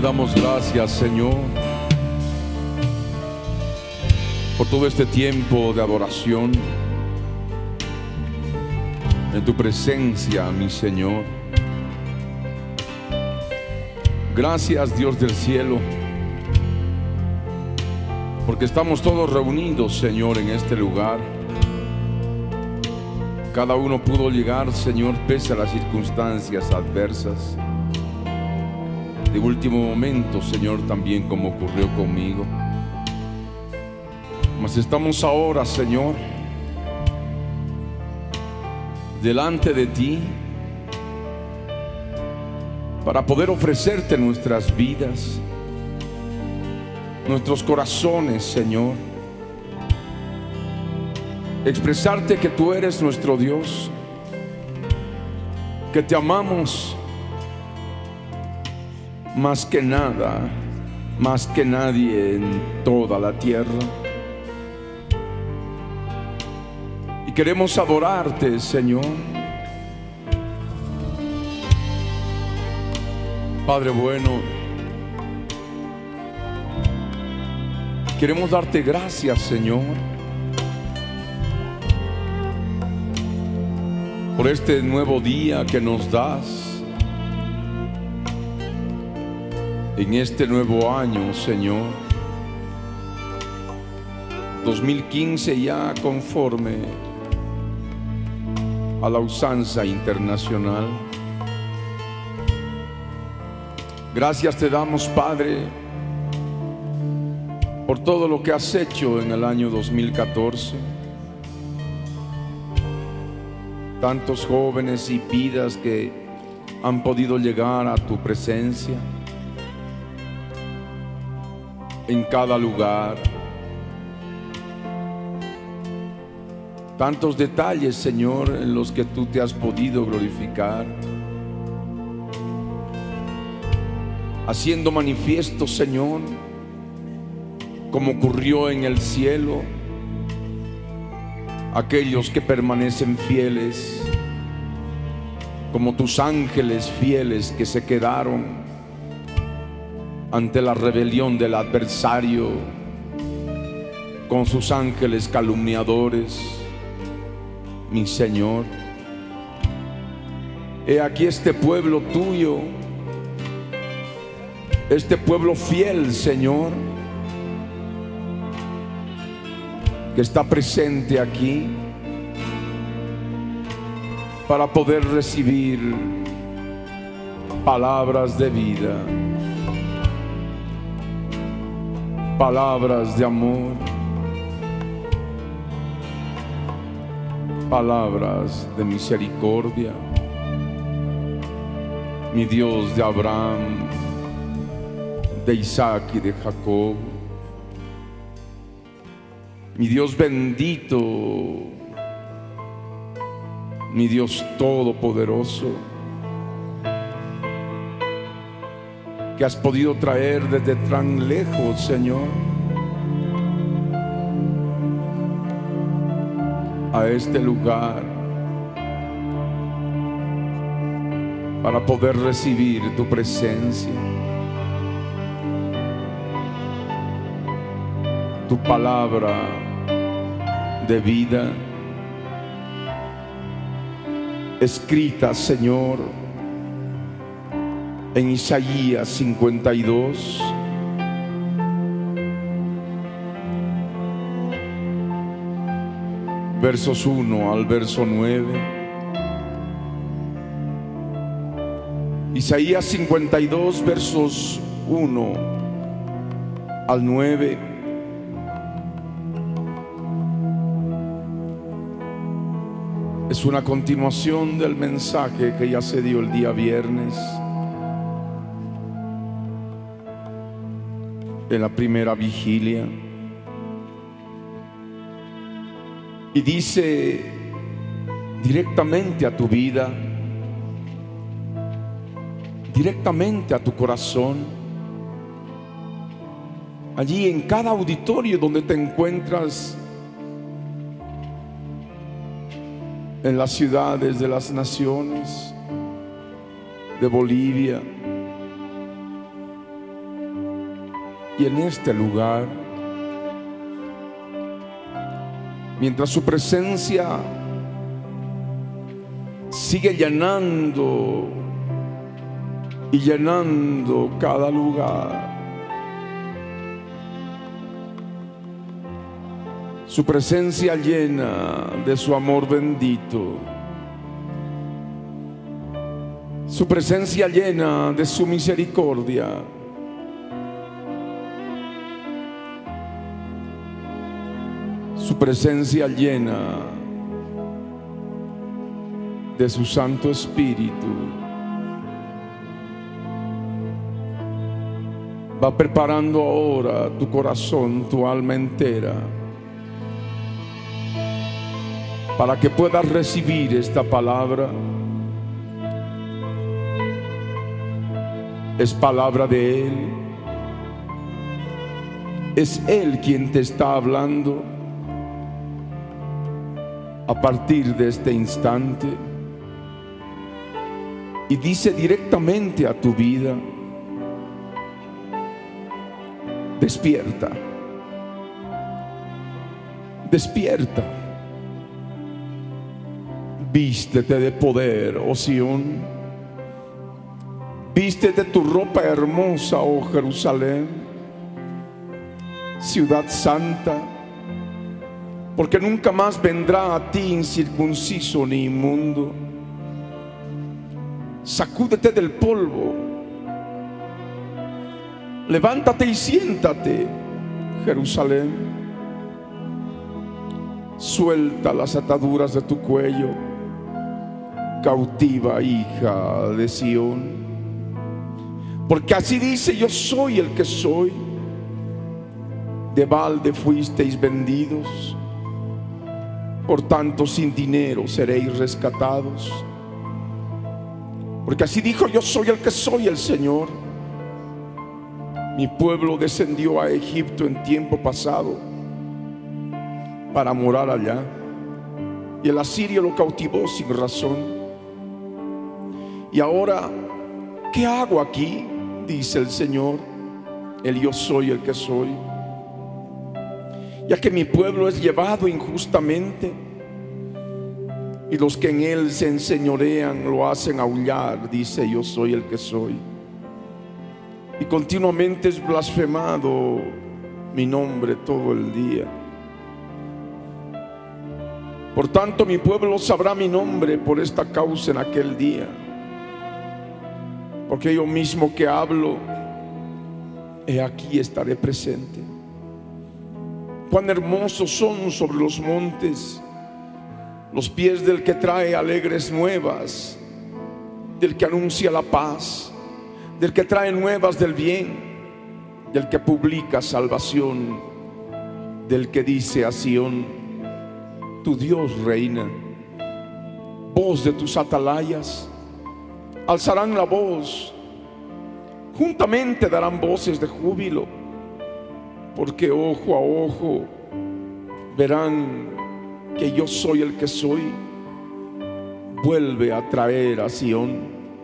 damos gracias, Señor, por todo este tiempo de adoración en tu presencia, mi Señor. Gracias, Dios del cielo, porque estamos todos reunidos, Señor, en este lugar. Cada uno pudo llegar, Señor, pese a las circunstancias adversas. De último momento, Señor, también como ocurrió conmigo. Mas estamos ahora, Señor, delante de ti para poder ofrecerte nuestras vidas, nuestros corazones, Señor. Expresarte que tú eres nuestro Dios, que te amamos más que nada, más que nadie en toda la tierra. Y queremos adorarte, Señor. Padre bueno, queremos darte gracias, Señor, por este nuevo día que nos das, en este nuevo año, Señor, 2015, ya conforme a la usanza internacional. Gracias te damos, Padre, por todo lo que has hecho en el año 2014. Tantos jóvenes y vidas que han podido llegar a tu presencia en cada lugar. Tantos detalles, Señor, en los que tú te has podido glorificar, haciendo manifiesto, Señor, como ocurrió en el cielo, aquellos que permanecen fieles, como tus ángeles fieles que se quedaron ante la rebelión del adversario, con sus ángeles calumniadores, mi Señor. He aquí este pueblo tuyo, este pueblo fiel, Señor, que está presente aquí para poder recibir palabras de vida, palabras de amor, palabras de misericordia. Mi Dios de Abraham, de Isaac y de Jacob, mi Dios bendito, mi Dios todopoderoso, que has podido traer desde tan lejos, Señor, a este lugar para poder recibir tu presencia, tu palabra de vida escrita, Señor, en Isaías 52, versos 1 al verso 9. Isaías 52, versos 1 al 9. Es una continuación del mensaje que ya se dio el día viernes, en la primera vigilia. Y dice directamente a tu vida, directamente a tu corazón, allí en cada auditorio donde te encuentras, en las ciudades de las naciones, de Bolivia, y en este lugar, mientras su presencia sigue llenando y llenando cada lugar. Su presencia llena de su amor bendito. Su presencia llena de su misericordia. Su presencia llena de su Santo Espíritu. Va preparando ahora tu corazón, tu alma entera, para que puedas recibir esta palabra. Es palabra de Él. Es Él quien te está hablando a partir de este instante, y dice directamente a tu vida: despierta, despierta, vístete de poder, oh Sión, vístete tu ropa hermosa, oh Jerusalén, ciudad santa, porque nunca más vendrá a ti incircunciso ni inmundo. Sacúdete del polvo, levántate y siéntate, Jerusalén. Suelta las ataduras de tu cuello, cautiva hija de Sión, porque así dice: yo soy el que soy. De balde fuisteis vendidos, por tanto sin dinero seréis rescatados. Porque así dijo: yo soy el que soy, el Señor. Mi pueblo descendió a Egipto en tiempo pasado para morar allá, y el asirio lo cautivó sin razón. Y ahora, ¿qué hago aquí?, dice el Señor, el yo soy el que soy. Ya que mi pueblo es llevado injustamente, y los que en él se enseñorean lo hacen aullar, dice: yo soy el que soy. Y continuamente es blasfemado mi nombre todo el día. Por tanto, mi pueblo sabrá mi nombre por esta causa en aquel día, porque yo mismo que hablo, he aquí estaré presente. Cuán hermosos son sobre los montes los pies del que trae alegres nuevas, del que anuncia la paz, del que trae nuevas del bien, del que publica salvación, del que dice a Sión: tu Dios reina. Voz de tus atalayas alzarán la voz, juntamente darán voces de júbilo, porque ojo a ojo verán que yo soy el que soy. Vuelve a traer a Sión.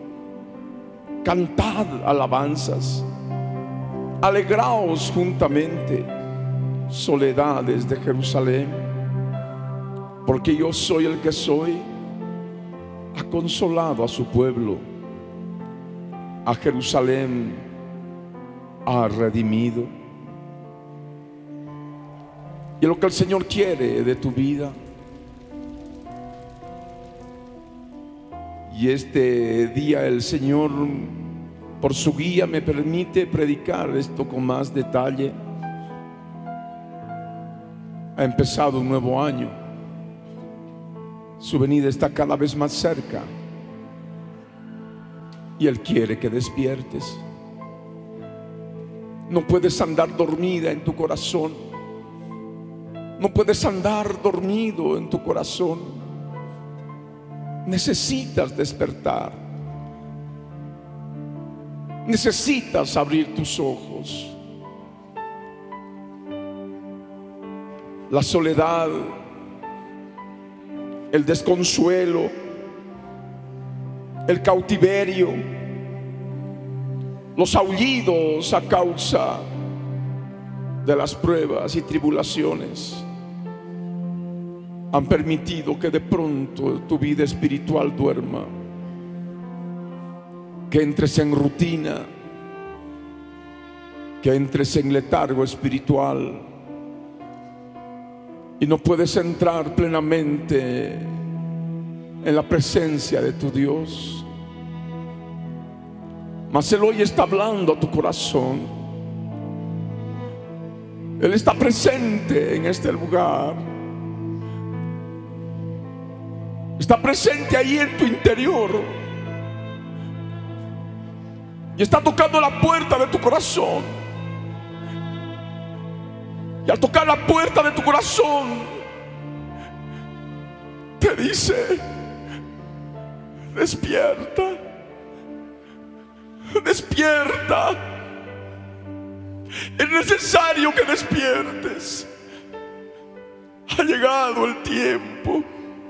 Cantad alabanzas, alegraos juntamente, soledades de Jerusalén, porque yo soy el que soy. Ha consolado a su pueblo, a Jerusalén ha redimido. Y lo que el Señor quiere de tu vida, y este día el Señor, por su guía, me permite predicar esto con más detalle. Ha empezado un nuevo año, su venida está cada vez más cerca, y Él quiere que despiertes. No puedes andar dormida en tu corazón, no puedes andar dormido en tu corazón. Necesitas despertar, necesitas abrir tus ojos. La soledad, el desconsuelo, el cautiverio, los aullidos a causa de las pruebas y tribulaciones han permitido que de pronto tu vida espiritual duerma, que entres en rutina, que entres en letargo espiritual y no puedes entrar plenamente en la presencia de tu Dios. Mas Él hoy está hablando a tu corazón. Él está presente en este lugar. Está presente ahí en tu interior. Y está tocando la puerta de tu corazón. Y al tocar la puerta de tu corazón, te dice: despierta, despierta. Es necesario que despiertes. Ha llegado el tiempo.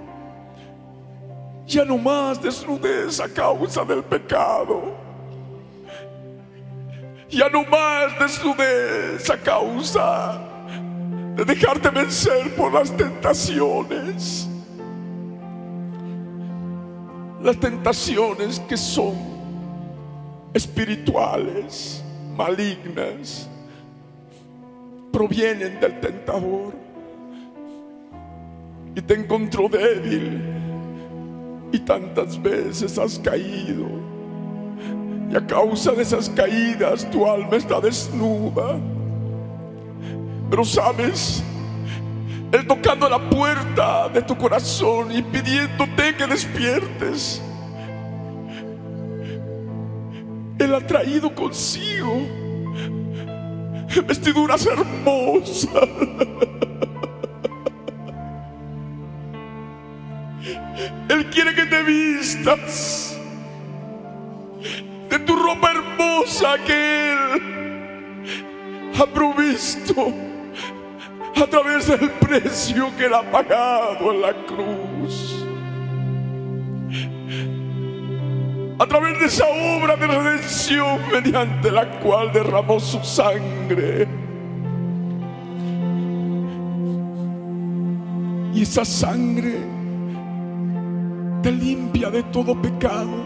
Ya no más desnudez a causa del pecado. Ya no más desnudez a causa de dejarte vencer por las tentaciones. Las tentaciones que son espirituales, malignas, provienen del tentador y te encontró débil y tantas veces has caído, y a causa de esas caídas tu alma está desnuda. Pero sabes, Él tocando la puerta de tu corazón y pidiéndote que despiertes, Él ha traído consigo vestiduras hermosas. Él quiere que te vistas de tu ropa hermosa que Él ha provisto a través del precio que Él ha pagado en la cruz. A través de esa obra de redención mediante la cual derramó su sangre. Y esa sangre te limpia de todo pecado.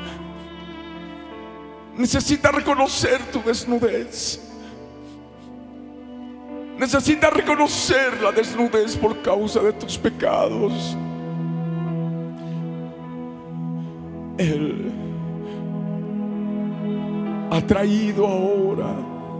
Necesitas reconocer tu desnudez. Necesitas reconocer la desnudez por causa de tus pecados. Él ha traído ahora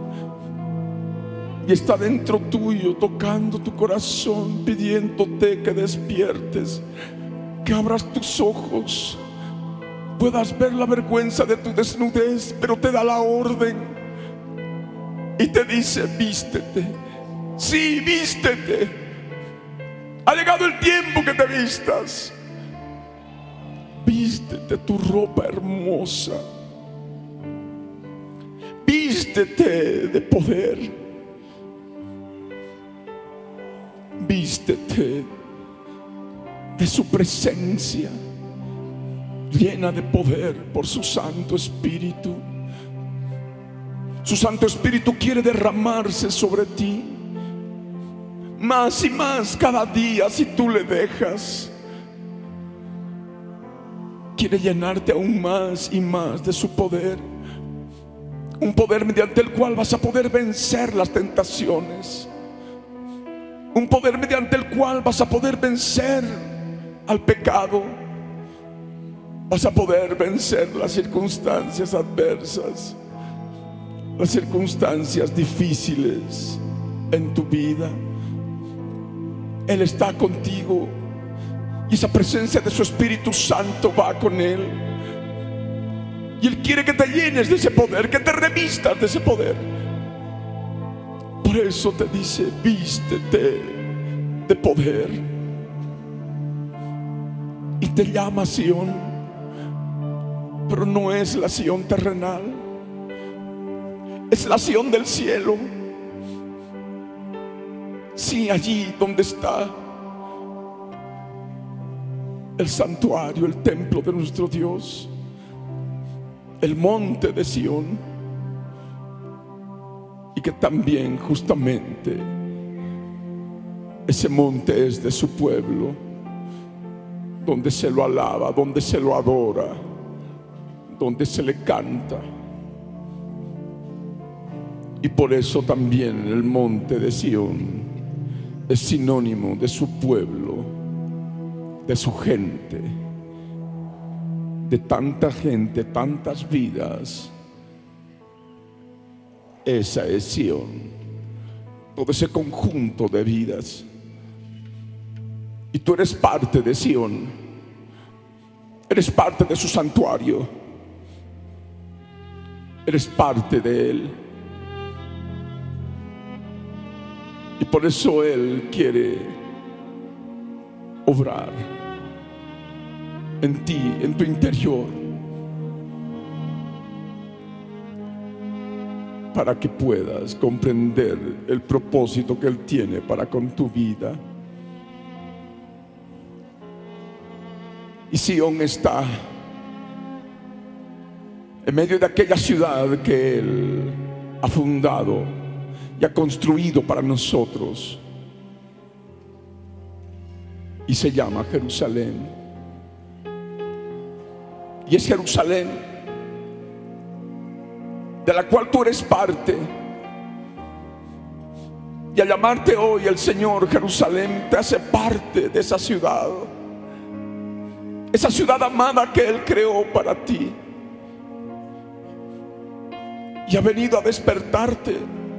y está dentro tuyo, tocando tu corazón, pidiéndote que despiertes, que abras tus ojos, puedas ver la vergüenza de tu desnudez, pero te da la orden y te dice: vístete. Sí, vístete. Ha llegado el tiempo que te vistas. Vístete tu ropa hermosa. Vístete de poder. Vístete de su presencia, llena de poder por su Santo Espíritu. Su Santo Espíritu quiere derramarse sobre ti más y más cada día si tú le dejas. Quiere llenarte aún más y más de su poder. Un poder mediante el cual vas a poder vencer las tentaciones. Un poder mediante el cual vas a poder vencer al pecado. Vas a poder vencer las circunstancias adversas, las circunstancias difíciles en tu vida. Él está contigo y esa presencia de su Espíritu Santo va con Él. Y Él quiere que te llenes de ese poder, que te revistas de ese poder. Por eso te dice: vístete de poder. Y te llama Sión, pero no es la Sión terrenal, es la Sión del cielo. Sí, allí donde está el santuario, el templo de nuestro Dios, el monte de Sión. y que también justamente ese monte es de su pueblo, donde se lo alaba, donde se lo adora, donde se le canta. Y por eso también el monte de Sión es sinónimo de su pueblo, de su gente, de tanta gente, tantas vidas. Esa es Sión, todo ese conjunto de vidas. Y tú eres parte de Sión, eres parte de su santuario, eres parte de Él. Y por eso Él quiere obrar en ti, en tu interior, para que puedas comprender el propósito que Él tiene para con tu vida. Y Sión está en medio de aquella ciudad que Él ha fundado y ha construido para nosotros, y se llama Jerusalén. Y es Jerusalén de la cual tú eres parte. Y al llamarte hoy el Señor Jerusalén, te hace parte de esa ciudad amada que Él creó para ti, y ha venido a despertarte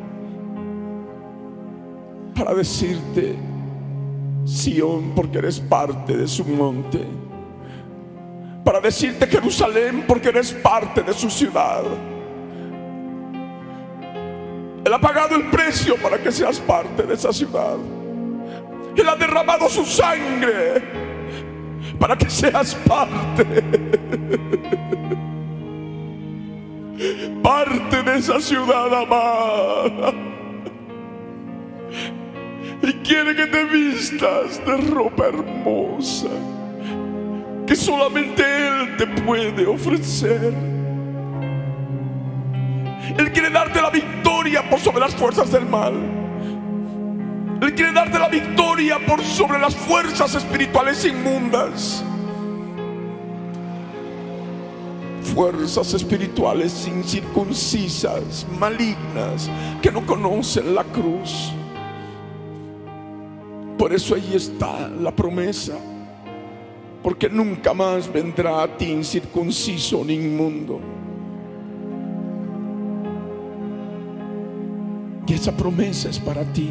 para decirte: Sión, porque eres parte de su monte. Para decirte: Jerusalén, porque eres parte de su ciudad. Él ha pagado el precio para que seas parte de esa ciudad. Él ha derramado su sangre para que seas parte de esa ciudad amada. Y quiere que te vistas de ropa hermosa que solamente Él te puede ofrecer. Él quiere darte la victoria por sobre las fuerzas del mal. Él quiere darte la victoria por sobre las fuerzas espirituales inmundas. Fuerzas espirituales incircuncisas, malignas, que no conocen la cruz. Por eso ahí está la promesa, porque nunca más vendrá a ti incircunciso ni inmundo. Y esa promesa es para ti.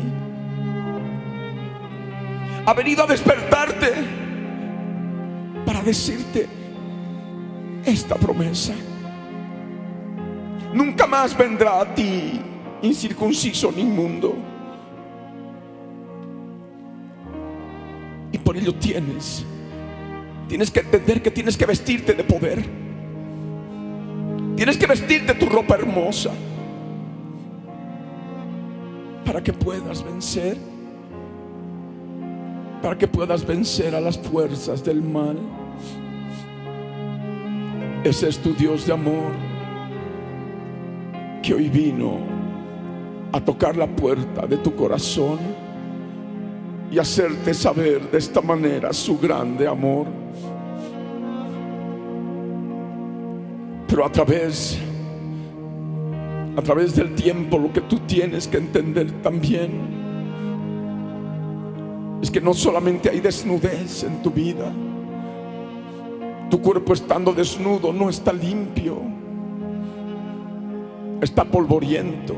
Ha venido a despertarte para decirte esta promesa: nunca más vendrá a ti incircunciso ni inmundo. Y por ello tienes que entender que tienes que vestirte de poder. Tienes que vestirte tu ropa hermosa para que puedas vencer, para que puedas vencer a las fuerzas del mal. Ese es tu Dios de amor, que hoy vino a tocar la puerta de tu corazón y hacerte saber de esta manera su grande amor. Pero a través del tiempo, lo que tú tienes que entender también es que no solamente hay desnudez en tu vida. Tu cuerpo, estando desnudo, no está limpio, está polvoriento,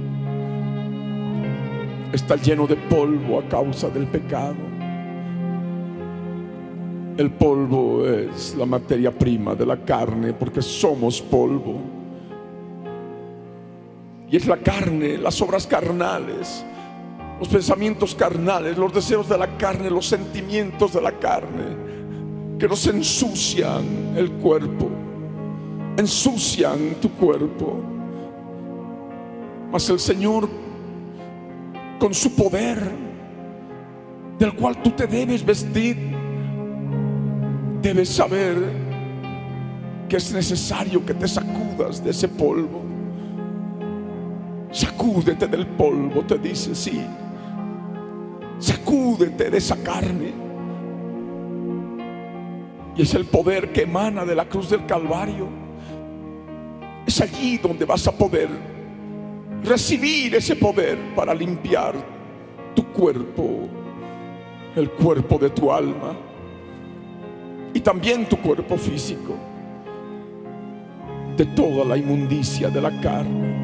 está lleno de polvo a causa del pecado. El polvo es la materia prima de la carne, porque somos polvo. Y es la carne, las obras carnales, los pensamientos carnales, los deseos de la carne, los sentimientos de la carne, que nos ensucian el cuerpo, ensucian tu cuerpo. Mas el Señor, con su poder, del cual tú te debes vestir, debes saber que es necesario que te sacudas de ese polvo. Sacúdete del polvo, te dice, sí. Sacúdete de esa carne. Y es el poder que emana de la cruz del Calvario. Es allí donde vas a poder recibir ese poder para limpiar tu cuerpo, el cuerpo de tu alma y también tu cuerpo físico, de toda la inmundicia de la carne.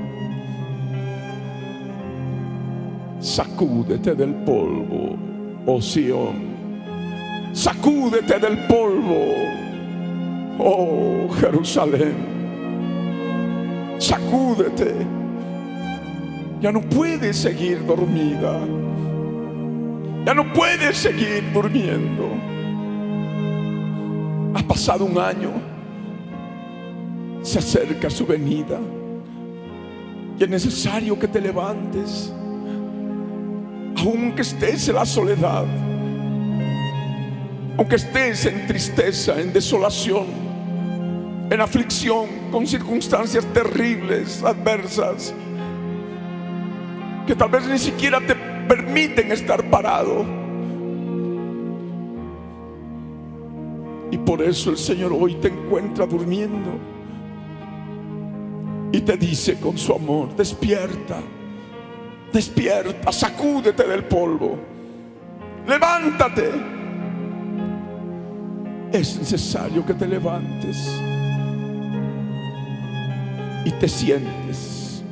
Sacúdete del polvo, oh Sión. Sacúdete del polvo, oh Jerusalén. Sacúdete. Ya no puedes seguir dormida. Ya no puedes seguir durmiendo. Ha pasado un año. Se acerca su venida. Y es necesario que te levantes. Aunque estés en la soledad, aunque estés en tristeza, en desolación, en aflicción, con circunstancias terribles, adversas, que tal vez ni siquiera te permiten estar parado. Y por eso el Señor hoy te encuentra durmiendo y te dice con su amor: despierta. Despierta, sacúdete del polvo, levántate. Es necesario que te levantes y te sientes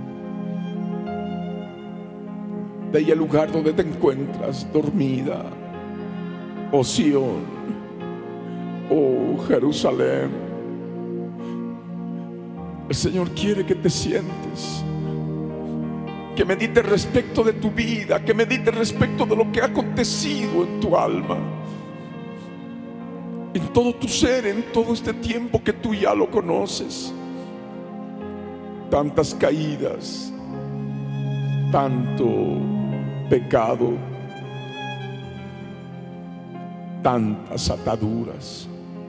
de ahí el lugar donde te encuentras dormida, oh Sión, oh Jerusalén. El Señor quiere que te sientes, que medites respecto de tu vida, que medites respecto de lo que ha acontecido en tu alma, en todo tu ser, en todo este tiempo que tú ya lo conoces. Tantas caídas, tanto pecado, tantas ataduras.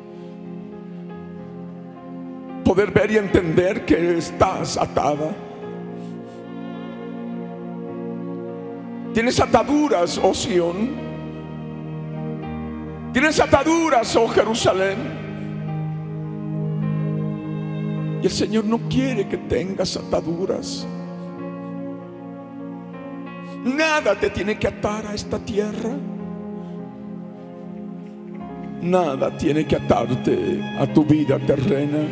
Poder ver y entender que estás atada. Tienes ataduras, oh Sión. Tienes ataduras, oh Jerusalén. Y el Señor no quiere que tengas ataduras. Nada te tiene que atar a esta tierra. Nada tiene que atarte a tu vida terrena.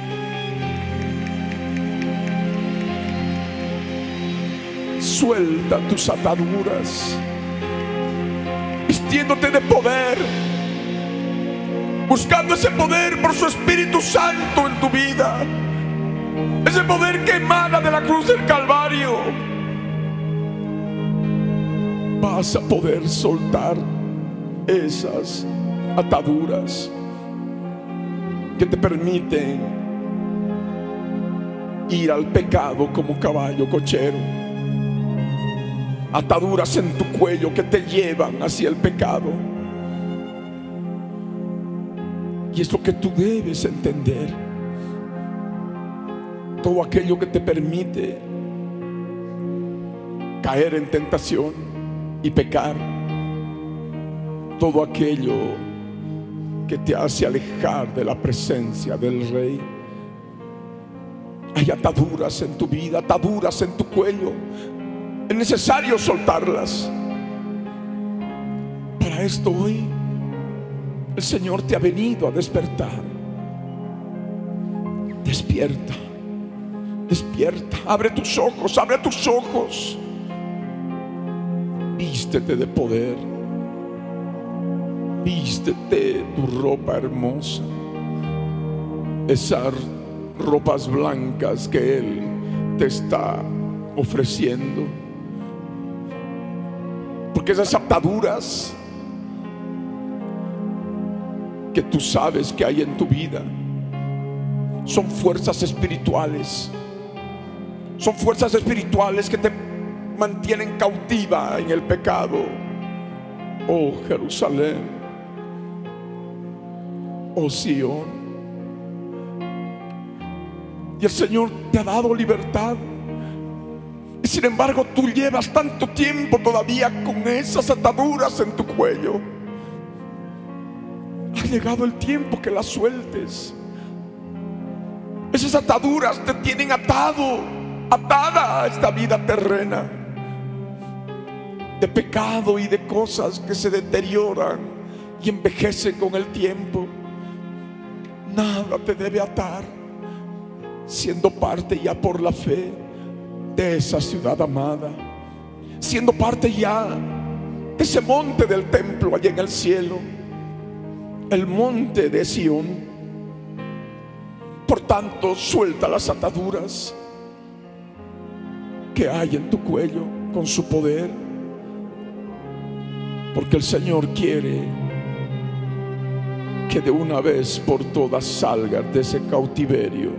Suelta tus ataduras, vistiéndote de poder, buscando ese poder por su Espíritu Santo en tu vida, ese poder que emana de la cruz del Calvario. Vas a poder soltar esas ataduras que te permiten ir al pecado como caballo cochero. Ataduras en tu cuello que te llevan hacia el pecado. Y es lo que tú debes entender. Todo aquello que te permite caer en tentación y pecar. Todo aquello que te hace alejar de la presencia del Rey. Hay ataduras en tu vida, ataduras en tu cuello. Es necesario soltarlas. Para esto hoy el Señor te ha venido a despertar. Despierta, despierta, abre tus ojos, abre tus ojos. Vístete de poder, vístete tu ropa hermosa, esas ropas blancas que Él te está ofreciendo. Porque esas ataduras que tú sabes que hay en tu vida son fuerzas espirituales. Son fuerzas espirituales que te mantienen cautiva en el pecado. Oh Jerusalén, oh Sión. Y el Señor te ha dado libertad. sin embargo tú llevas tanto tiempo todavía con esas ataduras en tu cuello. Ha llegado el tiempo que las sueltes. Esas ataduras te tienen atada a esta vida terrena, de pecado y de cosas que se deterioran y envejecen con el tiempo. Nada te debe atar, siendo parte ya por la fe de esa ciudad amada, siendo parte ya de ese monte del templo allá en el cielo, el monte de Sión. Por tanto, suelta las ataduras que hay en tu cuello con su poder, porque el Señor quiere que de una vez por todas salgas de ese cautiverio,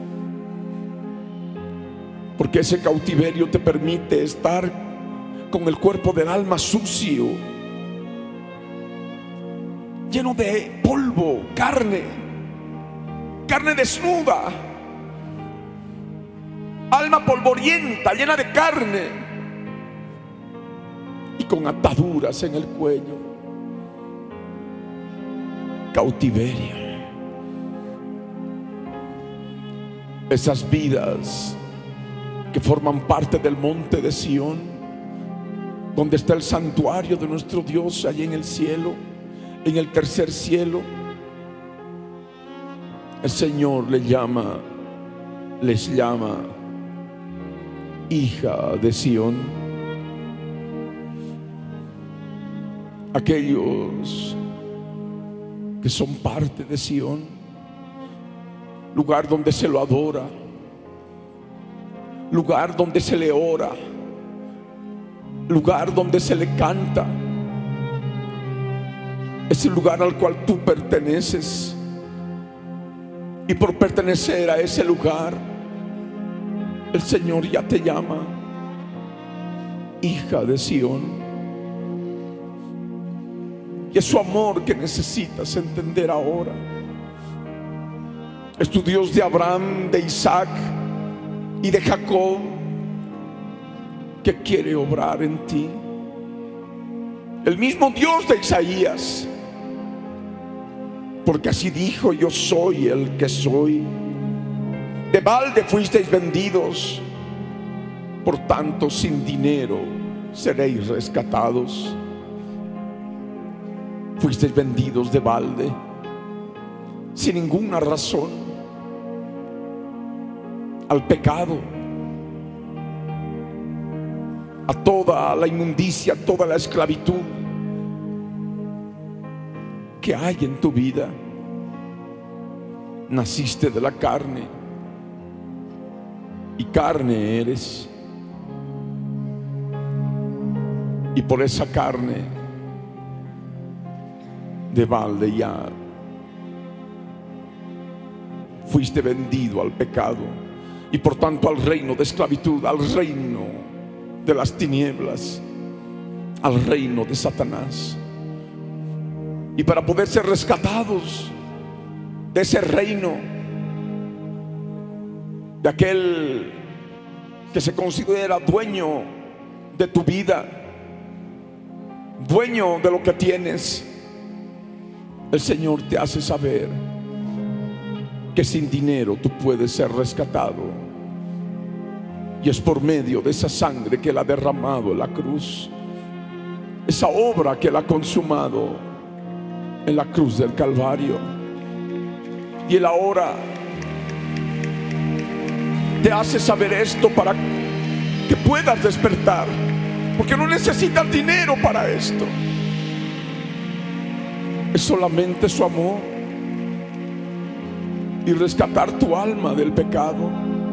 porque ese cautiverio te permite estar con el cuerpo del alma sucio, lleno de polvo, carne desnuda, alma polvorienta, llena de carne y con ataduras en el cuello. Cautiverio. Esas vidas que forman parte del monte de Sión, donde está el santuario de nuestro Dios allí en el cielo, en el tercer cielo. El Señor les llama hija de Sión. Aquellos que son parte de Sión, lugar donde se lo adora, lugar donde se le ora, lugar donde se le canta. Es el lugar al cual tú perteneces. Y por pertenecer a ese lugar, el Señor ya te llama hija de Sión. Y es su amor que necesitas entender ahora. Es tu Dios de Abraham, de Isaac y de Jacob, que quiere obrar en ti. El mismo Dios de Isaías, porque así dijo: yo soy el que soy. De balde fuisteis vendidos, por tanto sin dinero seréis rescatados. Fuisteis vendidos de balde, sin ninguna razón, al pecado, a toda la inmundicia, a toda la esclavitud que hay en tu vida. Naciste de la carne y carne eres, y por esa carne de balde ya fuiste vendido al pecado y por tanto al reino de esclavitud, al reino de las tinieblas, al reino de Satanás. Y para poder ser rescatados de ese reino, de aquel que se considera dueño de tu vida, dueño de lo que tienes, el Señor te hace saber que sin dinero tú puedes ser rescatado. Y es por medio de esa sangre que Él ha derramado en la cruz, esa obra que Él ha consumado en la cruz del Calvario. Y Él ahora te hace saber esto para que puedas despertar, porque no necesitas dinero para esto. Es solamente su amor y rescatar tu alma del pecado.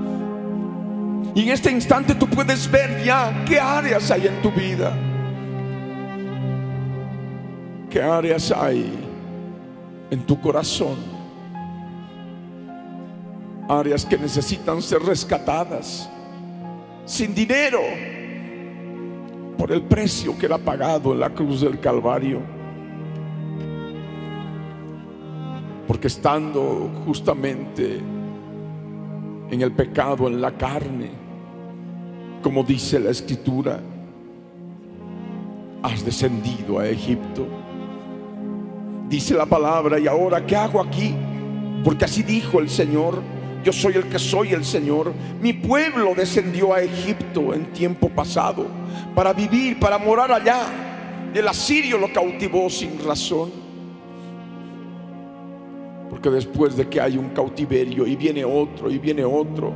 Y en este instante tú puedes ver ya qué áreas hay en tu vida, qué áreas hay en tu corazón, áreas que necesitan ser rescatadas sin dinero, por el precio que Él ha pagado en la cruz del Calvario. Porque estando justamente en el pecado, en la carne, como dice la Escritura, has descendido a Egipto. Dice la palabra: y ahora, ¿qué hago aquí? Porque así dijo el Señor: yo soy el que soy el Señor. Mi pueblo descendió a Egipto en tiempo pasado para vivir, para morar allá. El asirio lo cautivó sin razón. Porque después de que hay un cautiverio y viene otro y viene otro,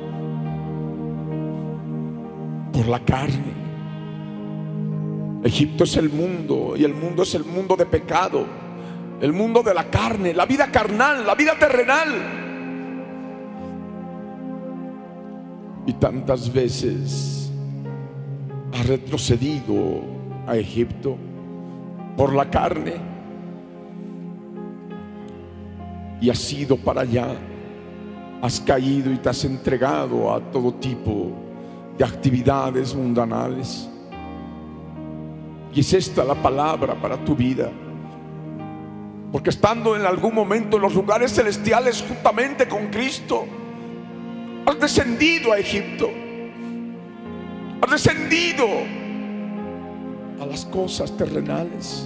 por la carne. Egipto es el mundo, y el mundo es el mundo de pecado, el mundo de la carne, la vida carnal, la vida terrenal. Y tantas veces has retrocedido a Egipto por la carne y has ido para allá, has caído y te has entregado a todo tipo de actividades mundanales. Y es esta la palabra para tu vida, porque estando en algún momento en los lugares celestiales juntamente con Cristo, has descendido a Egipto, has descendido a las cosas terrenales.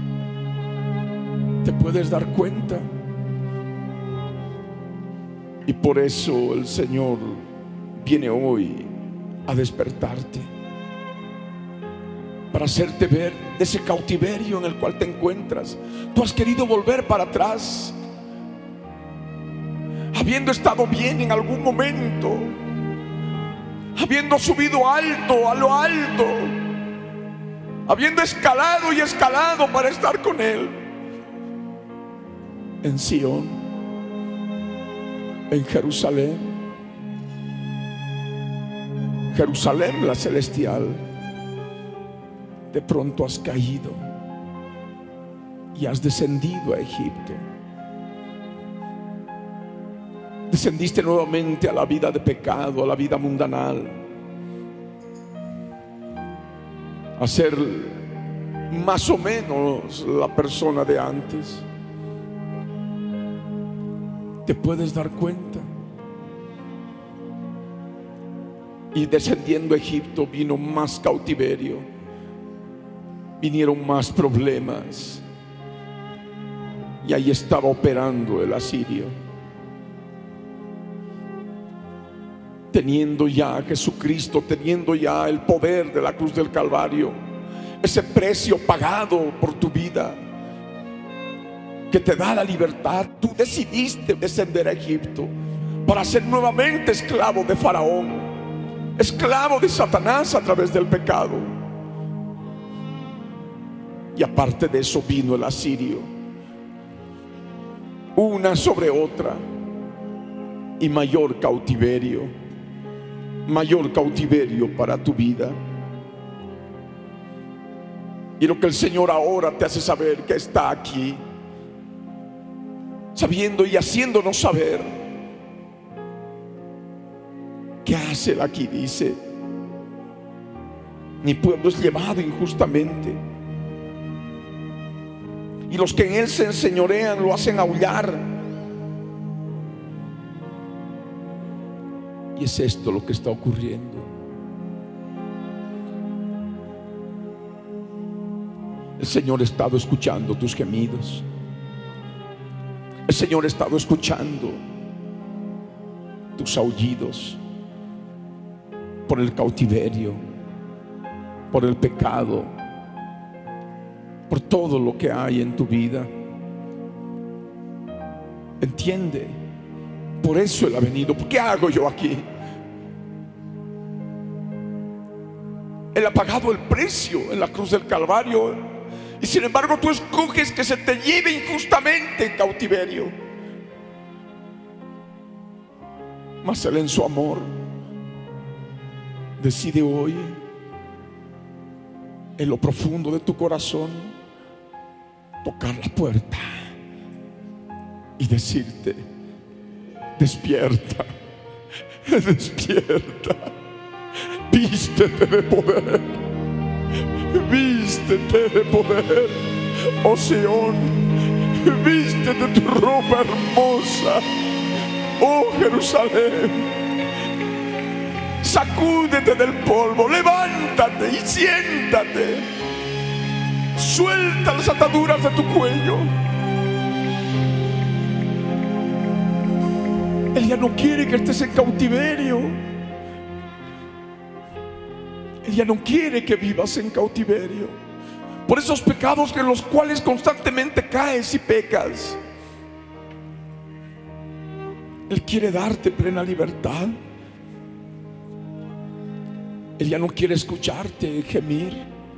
Te puedes dar cuenta. Y por eso el Señor viene hoy a despertarte, para hacerte ver de ese cautiverio en el cual te encuentras. Tú has querido volver para atrás, habiendo estado bien en algún momento, habiendo subido alto, a lo alto, habiendo escalado y escalado para estar con Él en Sión, en Jerusalén, Jerusalén la celestial. De pronto has caído y has descendido a Egipto. Descendiste nuevamente a la vida de pecado, a la vida mundanal, a ser más o menos la persona de antes. Te puedes dar cuenta. Y descendiendo a Egipto vino más cautiverio, vinieron más problemas, y ahí estaba operando el asirio, teniendo ya a Jesucristo, teniendo ya el poder de la cruz del Calvario, ese precio pagado por tu vida que te da la libertad. Tú decidiste descender a Egipto para ser nuevamente esclavo de Faraón, esclavo de Satanás a través del pecado. Y aparte de eso vino el asirio, una sobre otra, y mayor cautiverio para tu vida. Y lo que el Señor ahora te hace saber, que está aquí, sabiendo y haciéndonos saber, ¿qué hace Él aquí? Dice: mi pueblo es llevado injustamente, y los que en Él se enseñorean lo hacen aullar. Y es esto lo que está ocurriendo. El Señor ha estado escuchando tus gemidos. El Señor ha estado escuchando tus aullidos por el cautiverio, por el pecado, por todo lo que hay en tu vida. Entiende, por eso Él ha venido. ¿Qué hago yo aquí? Él ha pagado el precio en la cruz del Calvario, y sin embargo tú escoges que se te lleve injustamente en cautiverio. Mas Él, en su amor, decide hoy, en lo profundo de tu corazón, tocar la puerta y decirte: despierta, despierta, vístete de poder, vístete de poder, oh Sión, vístete tu ropa hermosa, oh Jerusalén. Sacúdete del polvo, levántate y siéntate. Suelta las ataduras de tu cuello. Él ya no quiere que estés en cautiverio. Él ya no quiere que vivas en cautiverio por esos pecados en los cuales constantemente caes y pecas. Él quiere darte plena libertad. Él ya no quiere escucharte gemir.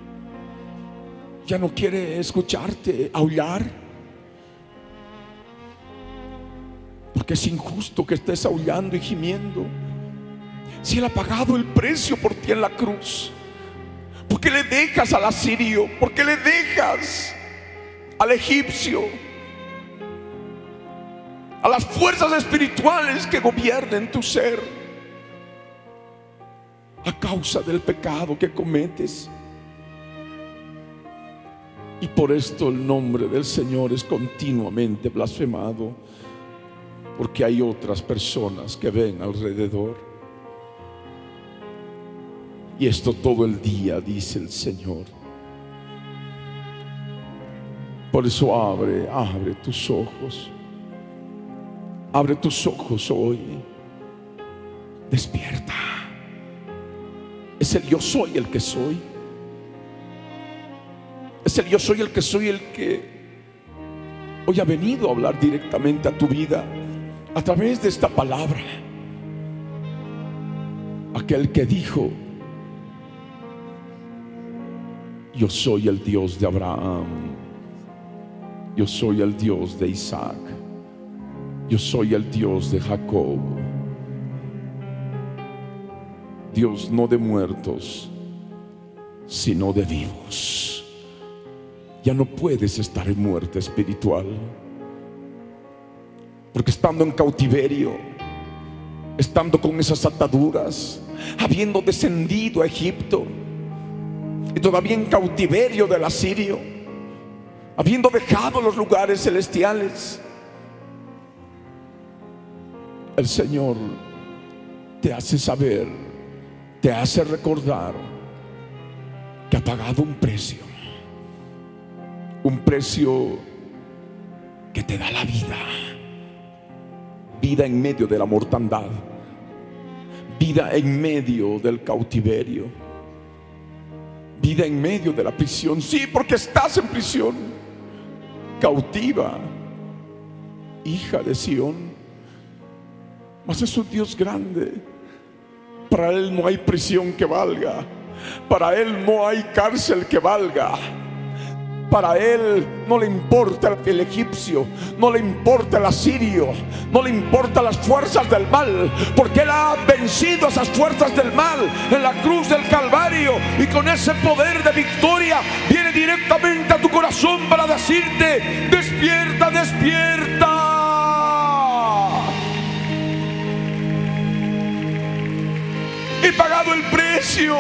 Ya no quiere escucharte aullar. Porque es injusto que estés aullando y gimiendo si Él ha pagado el precio por ti en la cruz. ¿Por qué le dejas al asirio? ¿Por qué le dejas al egipcio? A las fuerzas espirituales que gobiernen tu ser, a causa del pecado que cometes. Y por esto el nombre del Señor es continuamente blasfemado, porque hay otras personas que ven alrededor. Y esto todo el día, dice el Señor. Por eso abre tus ojos. Abre tus ojos hoy. Despierta. Es el yo soy el que soy. Es el yo soy el que hoy ha venido a hablar directamente a tu vida a través de esta palabra. Aquel que dijo: yo soy el Dios de Abraham, yo soy el Dios de Isaac, yo soy el Dios de Jacob. Dios no de muertos, sino de vivos. Ya no puedes estar en muerte espiritual, porque estando en cautiverio, estando con esas ataduras, habiendo descendido a Egipto y todavía en cautiverio del asirio, habiendo dejado los lugares celestiales, el Señor te hace saber, te hace recordar que ha pagado un precio que te da la vida, vida en medio de la mortandad, vida en medio del cautiverio, vida en medio de la prisión. Sí, porque estás en prisión, cautiva, hija de Sión. Mas es un Dios grande. Para Él no hay prisión que valga. Para Él no hay cárcel que valga. Para Él no le importa el egipcio, no le importa el asirio, no le importa las fuerzas del mal, porque Él ha vencido a esas fuerzas del mal en la cruz del Calvario, y con ese poder de victoria viene directamente a tu corazón para decirte: despierta, despierta. He pagado el precio,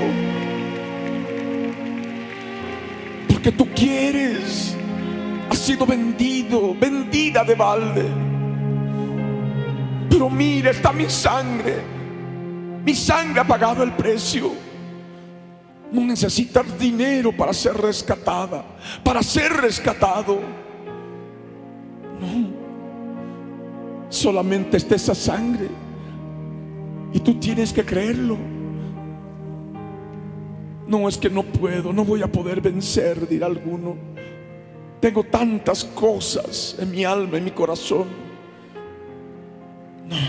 porque tú quieres. Has sido vendido, vendida de balde. Pero mira, está mi sangre. Mi sangre ha pagado el precio. No necesitas dinero para ser rescatada, para ser rescatado. No, solamente está esa sangre, y tú tienes que creerlo. No, es que no puedo, no voy a poder vencer, dirá alguno. Tengo tantas cosas en mi alma, en mi corazón. No,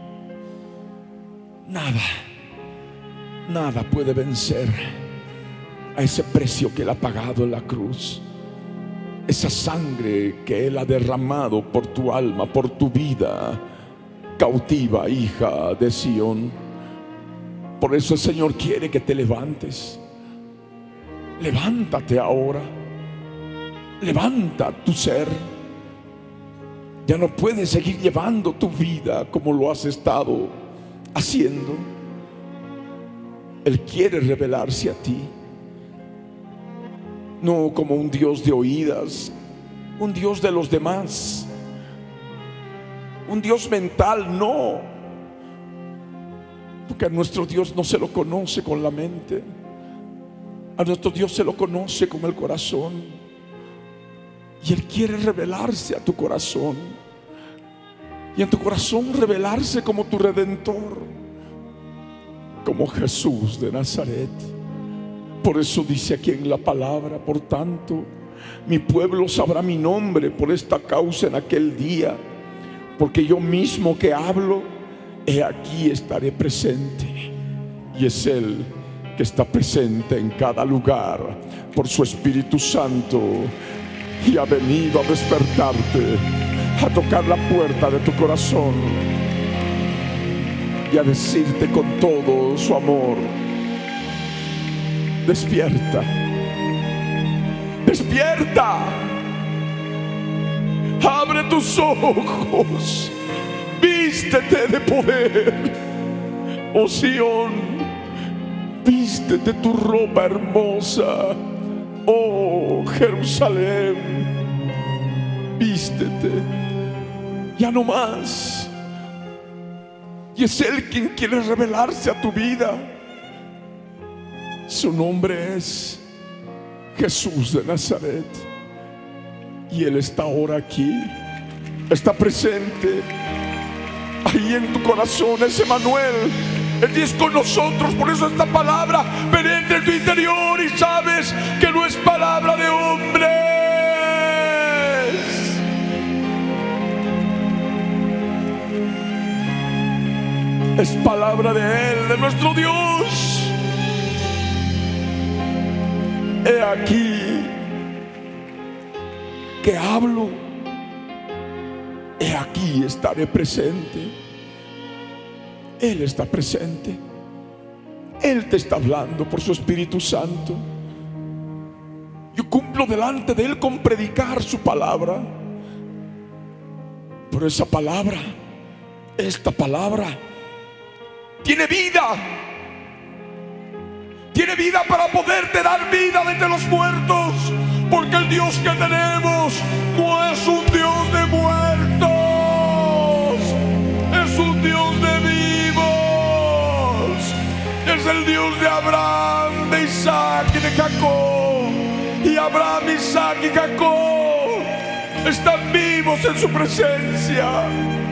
nada puede vencer a ese precio que Él ha pagado en la cruz. Esa sangre que Él ha derramado por tu alma, por tu vida, cautiva, hija de Sión. Por eso el Señor quiere que te levantes. Levántate ahora. Levanta tu ser. Ya no puedes seguir llevando tu vida como lo has estado haciendo. Él quiere revelarse a ti, no como un Dios de oídas, un Dios de los demás, un Dios mental, no. Porque Porque a nuestro Dios no se lo conoce con la mente, a nuestro Dios se lo conoce con el corazón. Y Él quiere revelarse a tu corazón, y en tu corazón revelarse como tu Redentor, como Jesús de Nazaret. Por eso dice aquí en la palabra: por tanto, mi pueblo sabrá mi nombre por esta causa en aquel día, porque yo mismo que hablo, he aquí estaré presente. Y es Él que está presente en cada lugar por su Espíritu Santo, y ha venido a despertarte, a tocar la puerta de tu corazón y a decirte con todo su amor: despierta, despierta, abre tus ojos, vístete de poder, oh Sión, vístete tu ropa hermosa, oh Jerusalén, vístete, ya no más. Y es Él quien quiere revelarse a tu vida. Su nombre es Jesús de Nazaret, y Él está ahora aquí, está presente ahí en tu corazón. Es Emmanuel, Él es con nosotros. Por eso esta palabra penetra en tu interior y sabes que no es palabra de hombres, es palabra de Él, de nuestro Dios. He aquí que hablo, he aquí estaré presente. Él está presente, Él te está hablando por su Espíritu Santo. Yo cumplo delante de Él con predicar su palabra, pero esa palabra, esta palabra tiene vida, tiene vida para poderte dar vida desde los muertos, porque el Dios que tenemos no es un Dios de muertos, es un Dios de vivos. Es el Dios de Abraham, de Isaac y de Jacob. Y Abraham, Isaac y Jacob están vivos en su presencia,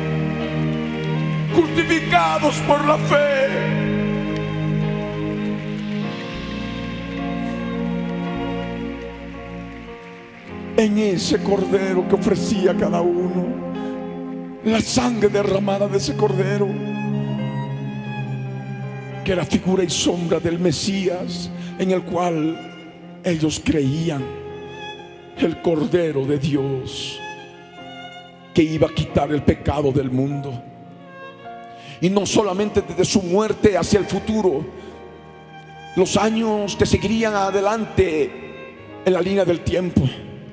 justificados por la fe. En ese cordero que ofrecía cada uno, la sangre derramada de ese cordero, que era figura y sombra del Mesías en el cual ellos creían, el Cordero de Dios que iba a quitar el pecado del mundo. Y no solamente desde su muerte hacia el futuro, los años que seguirían adelante en la línea del tiempo,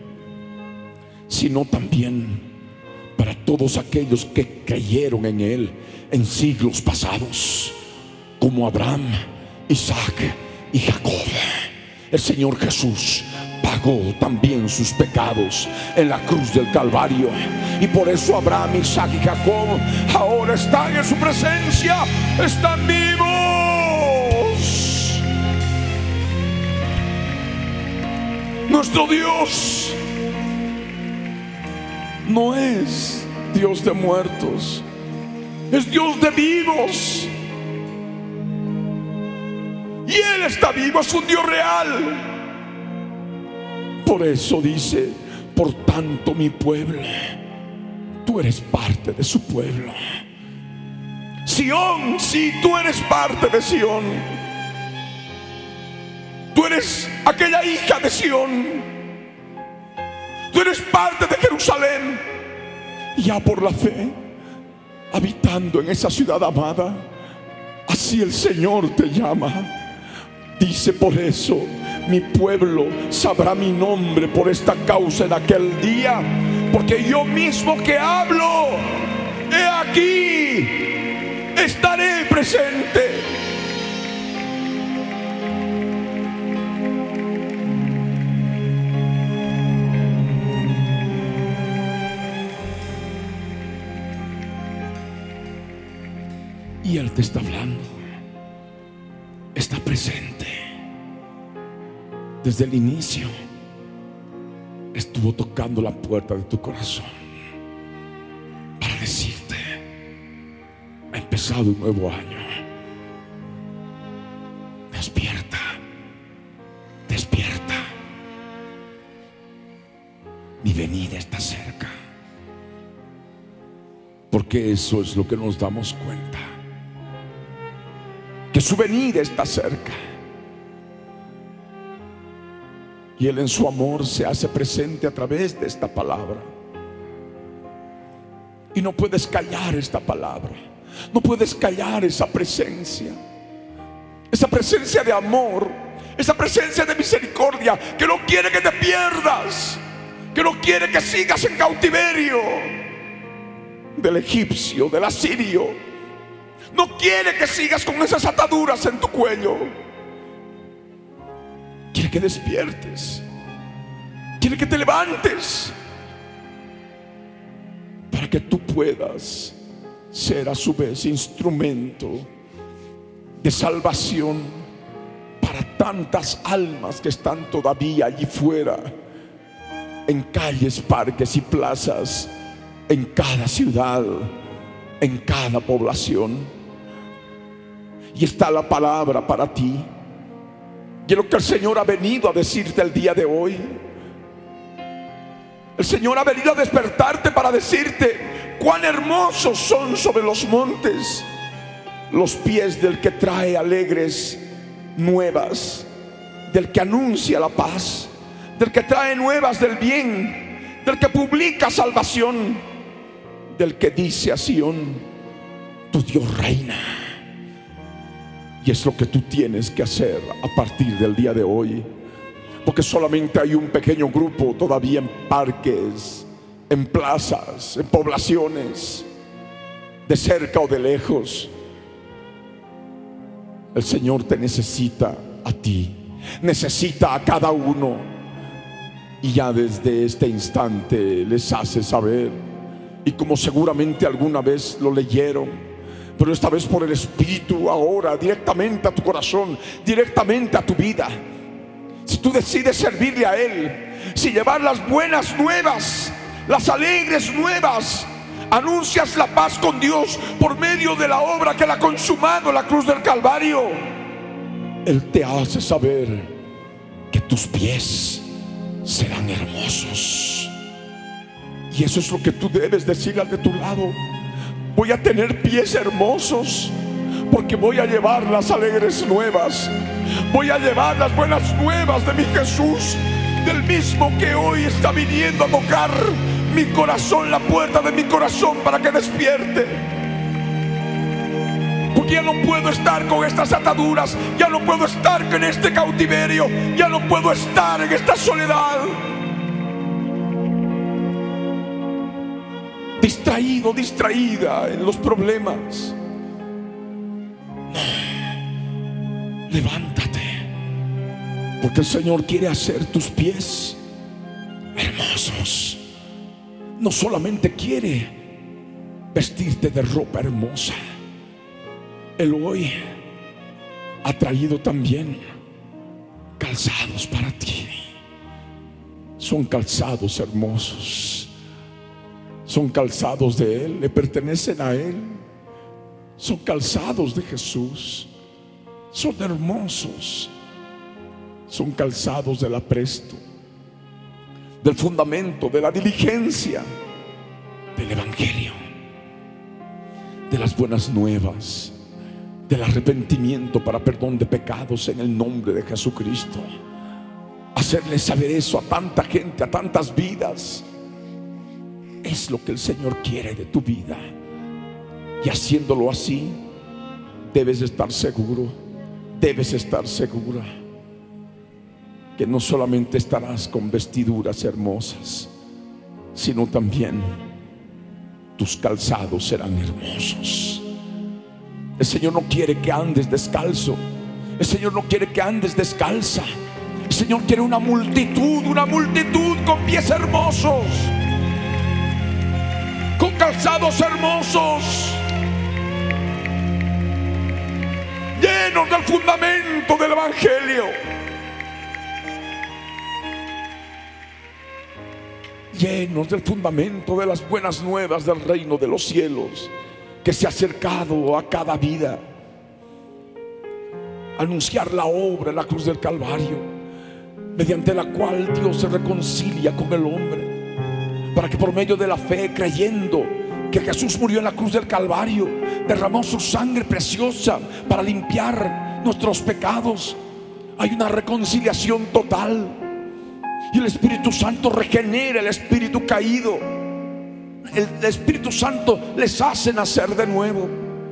sino también para todos aquellos que creyeron en Él en siglos pasados, como Abraham, Isaac y Jacob. El Señor Jesús pagó también sus pecados en la cruz del Calvario, y por eso Abraham, Isaac y Jacob ahora están en su presencia, están vivos. Nuestro Dios no es Dios de muertos, es Dios de vivos. Y Él está vivo, es un Dios real. Por eso dice: por tanto, mi pueblo, tú eres parte de su pueblo. Sión, sí, tú eres parte de Sión. Tú eres aquella hija de Sión. Tú eres parte de Jerusalén. Ya por la fe, habitando en esa ciudad amada, así el Señor te llama. Dice: por eso mi pueblo sabrá mi nombre por esta causa en aquel día, porque yo mismo que hablo, he aquí, estaré presente. Y Él te está hablando. presente. Desde el inicio estuvo tocando la puerta de tu corazón para decirte: ha empezado un nuevo año. Despierta, despierta. Mi venida está cerca. Porque eso es lo que nos damos cuenta, que su venida está cerca. Y Él en su amor se hace presente a través de esta palabra. Y no puedes callar esta palabra, no puedes callar esa presencia de amor, esa presencia de misericordia, que no quiere que te pierdas, que no quiere que sigas en cautiverio del egipcio, del asirio. No quiere que sigas con esas ataduras en tu cuello. Quiere que despiertes, quiere que te levantes, para que tú puedas ser a su vez instrumento de salvación para tantas almas que están todavía allí fuera, en calles, parques y plazas, en cada ciudad, en cada población. Y está la palabra para ti. Y es lo que el Señor ha venido a decirte el día de hoy. El Señor ha venido a despertarte para decirte cuán hermosos son sobre los montes los pies del que trae alegres nuevas, del que anuncia la paz, del que trae nuevas del bien, del que publica salvación, del que dice a Sión: tu Dios reina. Y es lo que tú tienes que hacer a partir del día de hoy, porque solamente hay un pequeño grupo todavía en parques, en plazas, en poblaciones, de cerca o de lejos. El Señor te necesita a ti, necesita a cada uno. Y ya desde este instante les hace saber, y como seguramente alguna vez lo leyeron, pero esta vez por el Espíritu, ahora directamente a tu corazón, directamente a tu vida. Si tú decides servirle a Él, si llevar las buenas nuevas, las alegres nuevas, anuncias la paz con Dios por medio de la obra que Él ha consumado en la cruz del Calvario, Él te hace saber que tus pies serán hermosos. Y eso es lo que tú debes decirle al de tu lado: voy a tener pies hermosos, porque voy a llevar las alegres nuevas, voy a llevar las buenas nuevas de mi Jesús, del mismo que hoy está viniendo a tocar mi corazón, la puerta de mi corazón, para que despierte. Porque ya no puedo estar con estas ataduras, ya no puedo estar en este cautiverio, ya no puedo estar en esta soledad, distraído, distraída en los problemas. No, levántate, porque el Señor quiere hacer tus pies hermosos. No solamente quiere vestirte de ropa hermosa, Él hoy ha traído también calzados para ti. Son calzados hermosos, son calzados de Él, le pertenecen a Él, son calzados de Jesús, son hermosos, son calzados del apresto, del fundamento, de la diligencia, del Evangelio, de las buenas nuevas, del arrepentimiento para perdón de pecados en el nombre de Jesucristo. Hacerle saber eso a tanta gente, a tantas vidas, es lo que el Señor quiere de tu vida. Y haciéndolo así, debes estar seguro, debes estar segura que no solamente estarás con vestiduras hermosas, sino también tus calzados serán hermosos. El Señor no quiere que andes descalzo, el Señor no quiere que andes descalza. El Señor quiere una multitud con pies hermosos, con calzados hermosos, llenos del fundamento del Evangelio, llenos del fundamento de las buenas nuevas del reino de los cielos, que se ha acercado a cada vida. Anunciar la obra en la cruz del Calvario, mediante la cual Dios se reconcilia con el hombre, para que por medio de la fe, creyendo que Jesús murió en la cruz del Calvario, derramó su sangre preciosa para limpiar nuestros pecados, hay una reconciliación total. Y el Espíritu Santo regenera el espíritu caído. El Espíritu Santo les hace nacer de nuevo.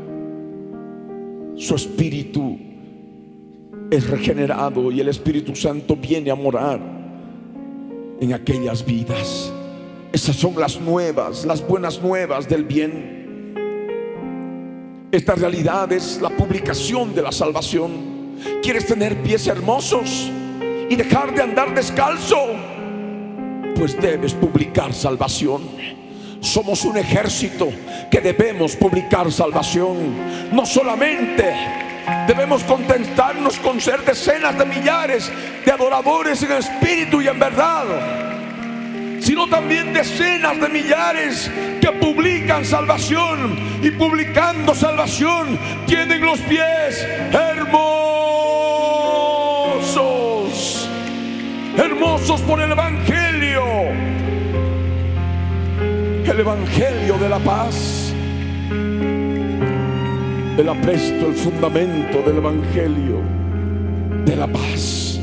Su espíritu es regenerado y el Espíritu Santo viene a morar en aquellas vidas. Esas son las nuevas, las buenas nuevas del bien. Esta realidad es la publicación de la salvación. ¿Quieres tener pies hermosos y dejar de andar descalzo? Pues debes publicar salvación. Somos un ejército que debemos publicar salvación. No solamente debemos contentarnos con ser decenas de millares de adoradores en espíritu y en verdad, sino también decenas de millares que publican salvación, y publicando salvación tienen los pies hermosos, hermosos por el Evangelio, el Evangelio de la paz. El apresto, el fundamento del Evangelio de la paz,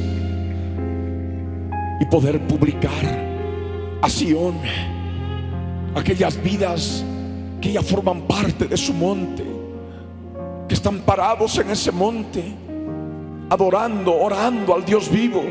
y poder publicar a Sión aquellas vidas que ya forman parte de su monte, que están parados en ese monte, adorando, orando al Dios vivo,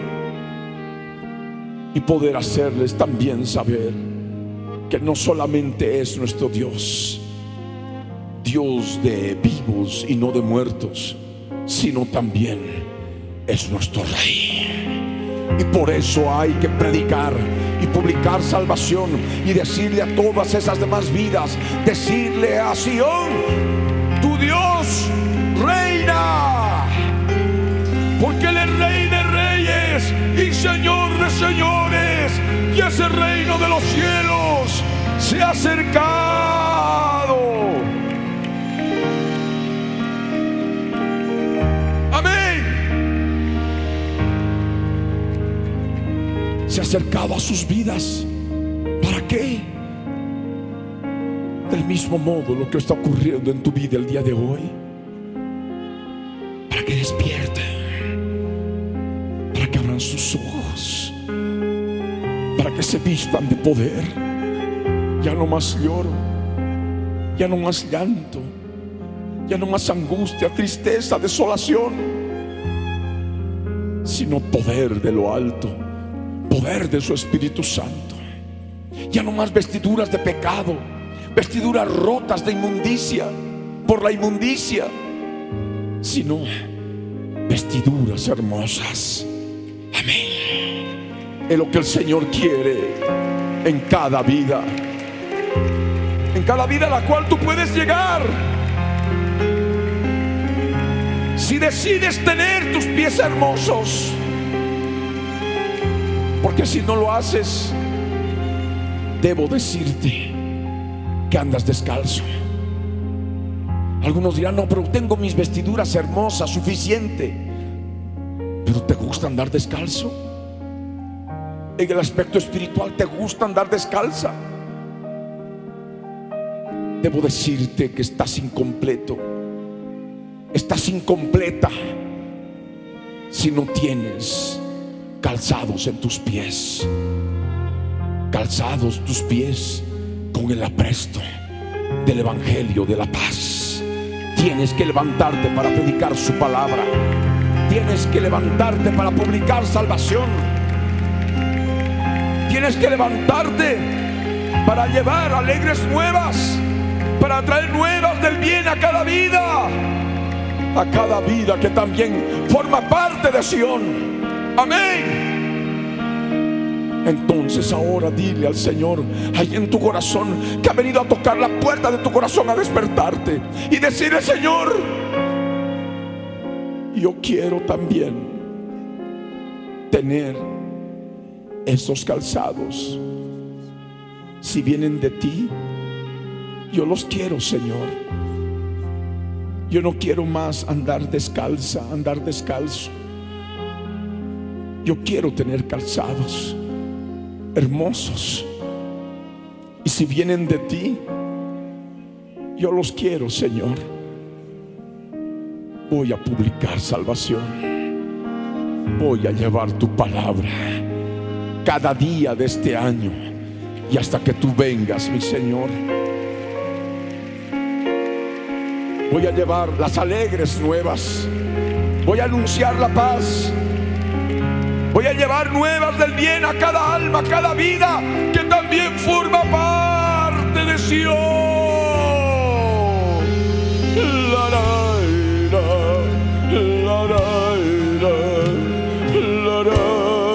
y poder hacerles también saber que no solamente es nuestro Dios, Dios de vivos y no de muertos, sino también es nuestro Rey. Y por eso hay que predicar y publicar salvación, y decirle a todas esas demás vidas, decirle a Sión: tu Dios reina, porque Él es Rey de reyes y Señor de señores, y ese reino de los cielos se ha acercado. Amén. Se ha acercado a sus vidas. ¿Para qué? Del mismo modo lo que está ocurriendo en tu vida el día de hoy, para que despierten, para que abran sus ojos, para que se vistan de poder. Ya no más lloro, ya no más llanto, ya no más angustia, tristeza, desolación, sino poder de lo alto, poder de su Espíritu Santo. Ya no más vestiduras de pecado, vestiduras rotas de inmundicia por la inmundicia, sino vestiduras hermosas. Amén. Es lo que el Señor quiere en cada vida, en cada vida a la cual tú puedes llegar. Si decides tener tus pies hermosos, porque si no lo haces, debo decirte que andas descalzo. Algunos dirán: no, pero tengo mis vestiduras hermosas, suficiente. ¿Pero te gusta andar descalzo? En el aspecto espiritual, ¿te gusta andar descalza? Debo decirte que estás incompleto, estás incompleta si no tienes calzados en tus pies, calzados tus pies con el apresto del Evangelio de la paz. Tienes que levantarte para predicar su palabra, tienes que levantarte para publicar salvación, tienes que levantarte para llevar alegres nuevas, para traer nuevas del bien a cada vida que también forma parte de Sión. Amén. Entonces ahora dile al Señor ahí en tu corazón, que ha venido a tocar la puerta de tu corazón, a despertarte y decirle: Señor, yo quiero también tener esos calzados. Si vienen de ti, yo los quiero, Señor. Yo no quiero más andar descalzo. Yo quiero tener calzados hermosos. Y si vienen de ti, yo los quiero, Señor. Voy a publicar salvación. Voy a llevar tu palabra cada día de este año y hasta que tú vengas, mi Señor. Voy a llevar las alegres nuevas. Voy a anunciar la paz. Voy a llevar nuevas del bien a cada alma, a cada vida que también forma parte de Sion. La, la, la, la, la, la, la, la.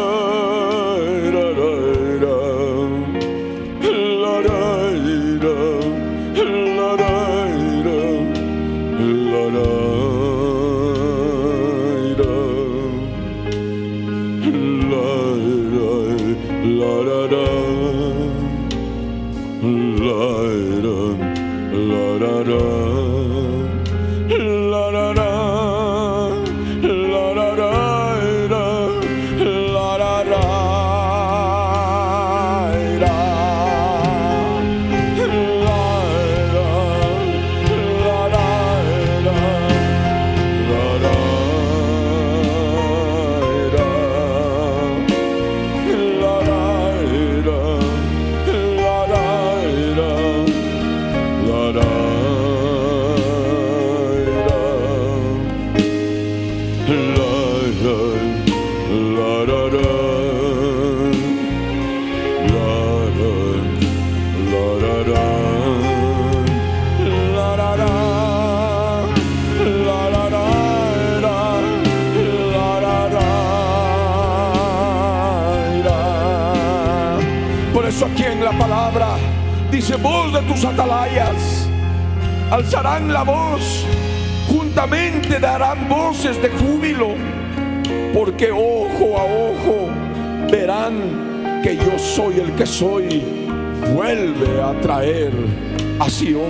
Aquí en la palabra dice: voz de tus atalayas alzarán la voz, juntamente darán voces de júbilo, porque ojo a ojo verán que yo soy el que soy. Vuelve a traer a Sion.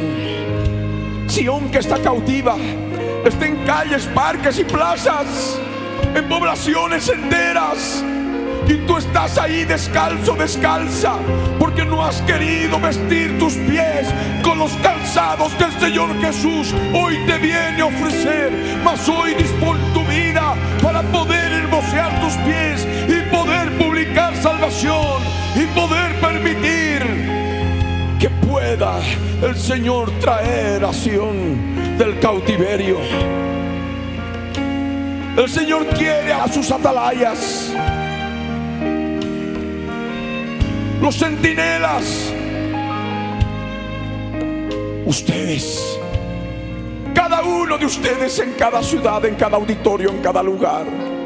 Sion que está cautiva, está en calles, parques y plazas, en poblaciones enteras. Y tú estás ahí descalzo, descalza, porque no has querido vestir tus pies con los calzados que el Señor Jesús hoy te viene a ofrecer. Mas hoy dispón tu vida para poder hermosear tus pies y poder publicar salvación y poder permitir que pueda el Señor traer a Sion del cautiverio. El Señor quiere a sus atalayas, los centinelas, ustedes, cada uno de ustedes, en cada ciudad, en cada auditorio, en cada lugar,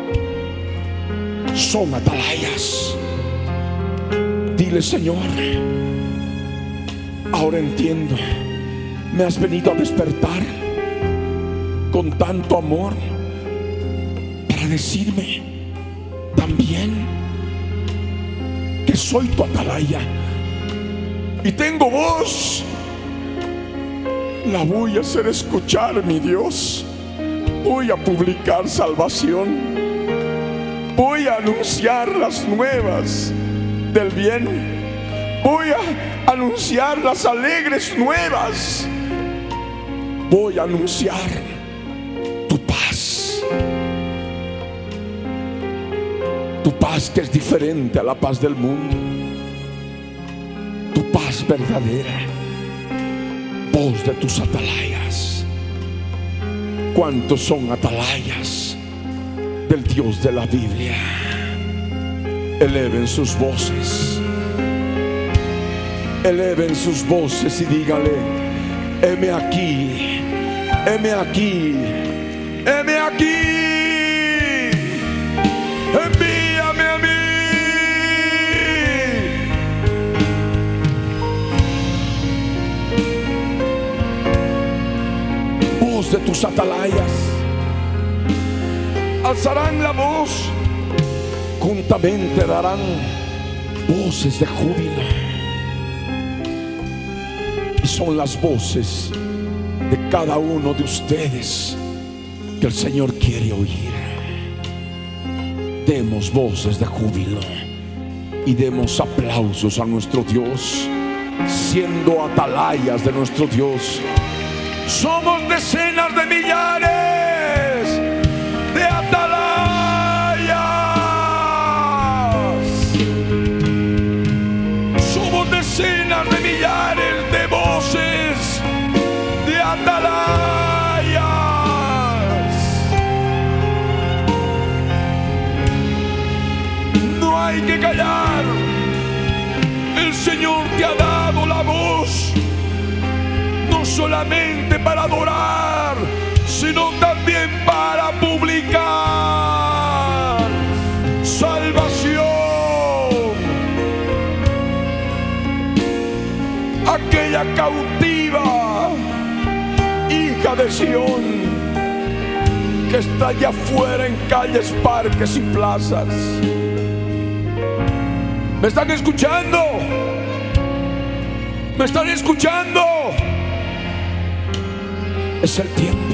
son atalayas. Dile: Señor, ahora entiendo, me has venido a despertar con tanto amor para decirme también que soy tu atalaya y tengo voz. La voy a hacer escuchar, mi Dios. Voy a publicar salvación. Voy a anunciar las nuevas del bien. Voy a anunciar las alegres nuevas. Voy a anunciar tu paz. Tu paz que es diferente a la paz del mundo. Tu paz verdadera. Voz de tus atalayas. ¿Cuántos son atalayas del Dios de la Biblia? Eleven sus voces. Eleven sus voces y dígale: heme aquí, heme aquí, heme aquí. Envíame a mí. Voz de tus atalayas. alzarán la voz, juntamente darán voces de júbilo. Y son las voces de cada uno de ustedes que el Señor quiere oír. Demos voces de júbilo y demos aplausos a nuestro Dios, siendo atalayas de nuestro Dios. Somos decenas de millares de atalayas. Somos decenas de millares de voces de atalayas. No hay que callar. El Señor te ha dado la voz, no solamente para adorar, sino también para publicar salvación. Aquella cautiva hija de Sión que está allá afuera en calles, parques y plazas. ¿Me están escuchando? ¿Me están escuchando? Es el tiempo.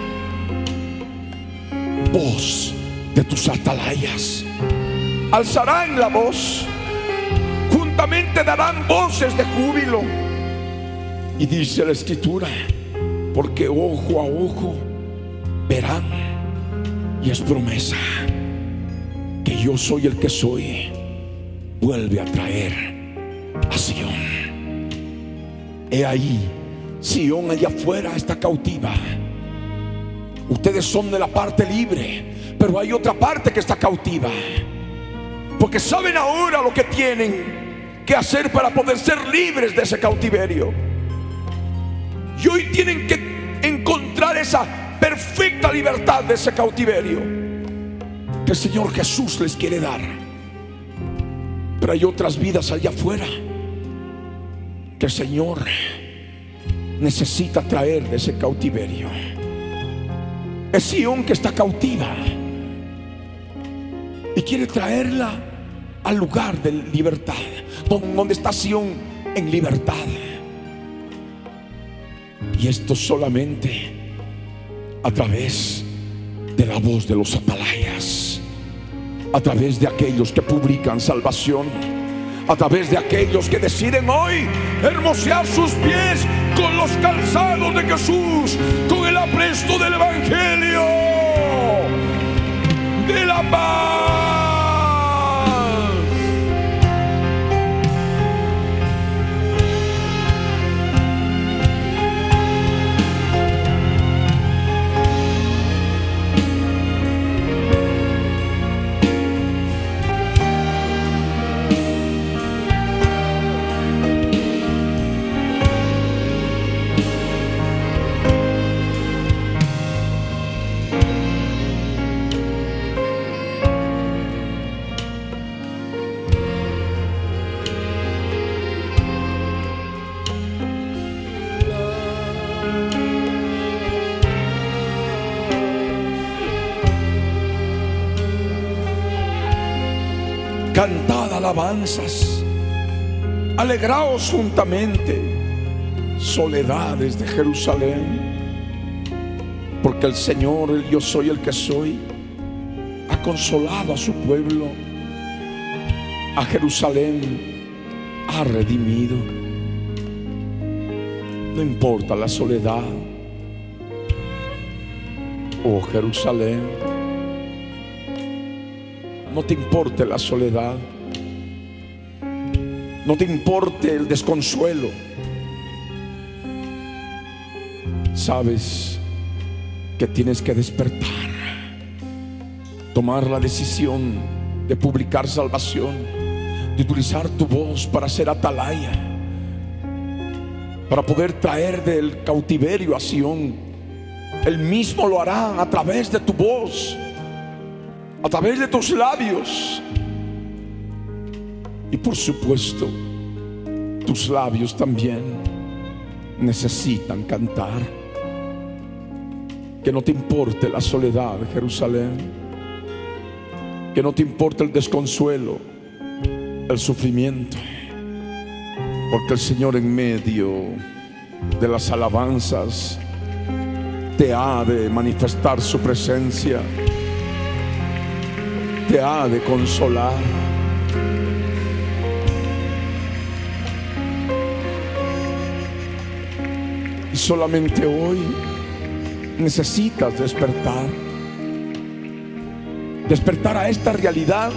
Voz de tus atalayas alzarán la voz, juntamente darán voces de júbilo. Y dice la Escritura: porque ojo a ojo verán. Y es promesa que yo soy el que soy. Vuelve a traer a Sión. He ahí, Sión allá afuera está cautiva. Ustedes son de la parte libre, pero hay otra parte que está cautiva, porque saben ahora lo que tienen que hacer para poder ser libres de ese cautiverio. Y hoy tienen que encontrar esa perfecta libertad de ese cautiverio que el Señor Jesús les quiere dar. Pero hay otras vidas allá afuera que el Señor necesita traer de ese cautiverio. Es Sión que está cautiva y quiere traerla al lugar de libertad, donde está Sión en libertad. Y esto solamente a través de la voz de los atalayas, a través de aquellos que publican salvación, a través de aquellos que deciden hoy hermosear sus pies con los calzados de Jesús, con el apresto del Evangelio de la paz. Cantad alabanzas, alegraos juntamente, soledades de Jerusalén, porque el Señor, el yo soy el que soy, ha consolado a su pueblo. A Jerusalén ha redimido. No importa la soledad, oh Jerusalén. No te importe la soledad, no te importe el desconsuelo. Sabes que tienes que despertar, tomar la decisión de publicar salvación, de utilizar tu voz para ser atalaya, para poder traer del cautiverio a Sión. Él mismo lo hará a través de tu voz, a través de tus labios. Y por supuesto, tus labios también necesitan cantar. Que no te importe la soledad, Jerusalén. que no te importa el desconsuelo, el sufrimiento, porque el Señor en medio de las alabanzas te ha de manifestar su presencia, te ha de consolar. Y solamente hoy necesitas despertar a esta realidad,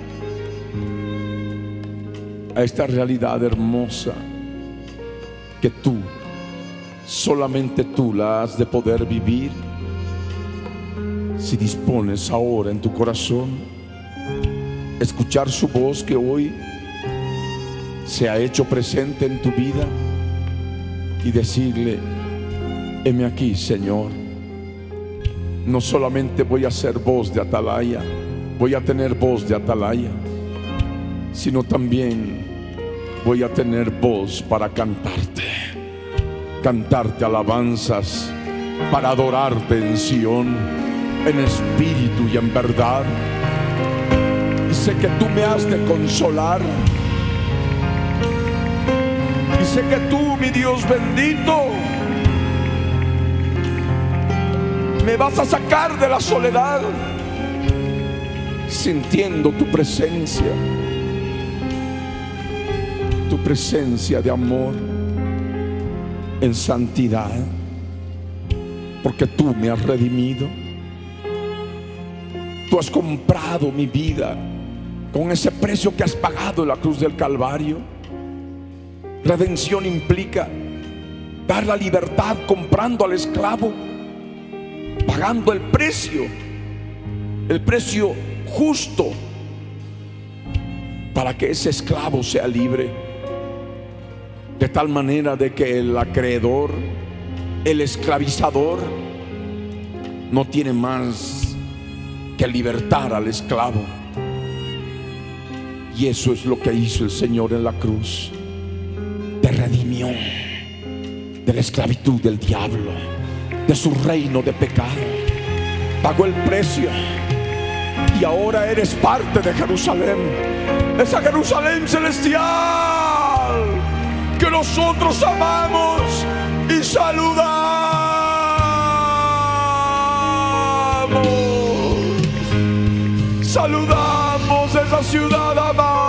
a esta realidad hermosa que tú, solamente tú la has de poder vivir si dispones ahora en tu corazón escuchar su voz que hoy se ha hecho presente en tu vida y decirle: heme aquí, Señor. No solamente voy a ser voz de atalaya, voy a tener voz de atalaya, sino también voy a tener voz para cantarte alabanzas, para adorarte en Sión, en espíritu y en verdad. Y sé que tú me has de consolar, y sé que tú, mi Dios bendito, me vas a sacar de la soledad, sintiendo tu presencia de amor, en santidad, porque tú me has redimido. Tú has comprado mi vida con ese precio que has pagado en la cruz del Calvario. Redención implica dar la libertad comprando al esclavo, pagando el precio justo, para que ese esclavo sea libre, de tal manera de que el acreedor, el esclavizador, no tiene más que libertar al esclavo. Y eso es lo que hizo el Señor en la cruz. Te redimió de la esclavitud del diablo, de su reino de pecado. Pagó el precio y ahora eres parte de Jerusalén, esa Jerusalén celestial que nosotros amamos y saludamos esa ciudad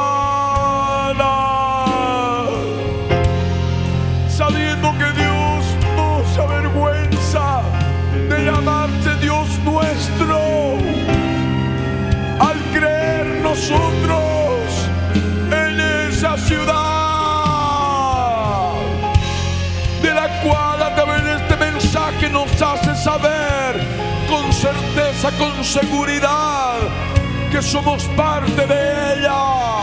amada, sabiendo que Dios no se avergüenza de llamarse Dios nuestro, al creer nosotros en esa ciudad, de la cual a través de este mensaje nos hace saber con certeza, con seguridad, que somos parte de ella.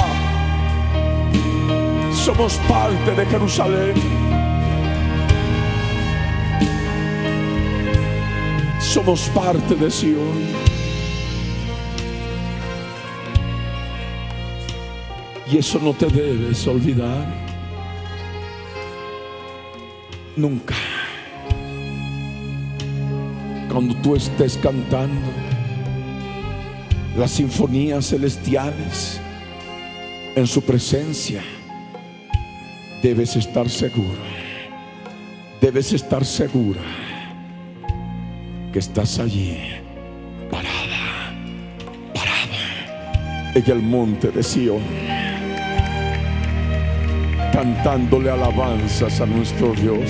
Somos parte de Jerusalén. Somos parte de Sión. Y eso no te debes olvidar nunca. Cuando tú estés cantando las sinfonías celestiales en su presencia, debes estar seguro, debes estar segura que estás allí parada en el monte de Sión, cantándole alabanzas a nuestro Dios.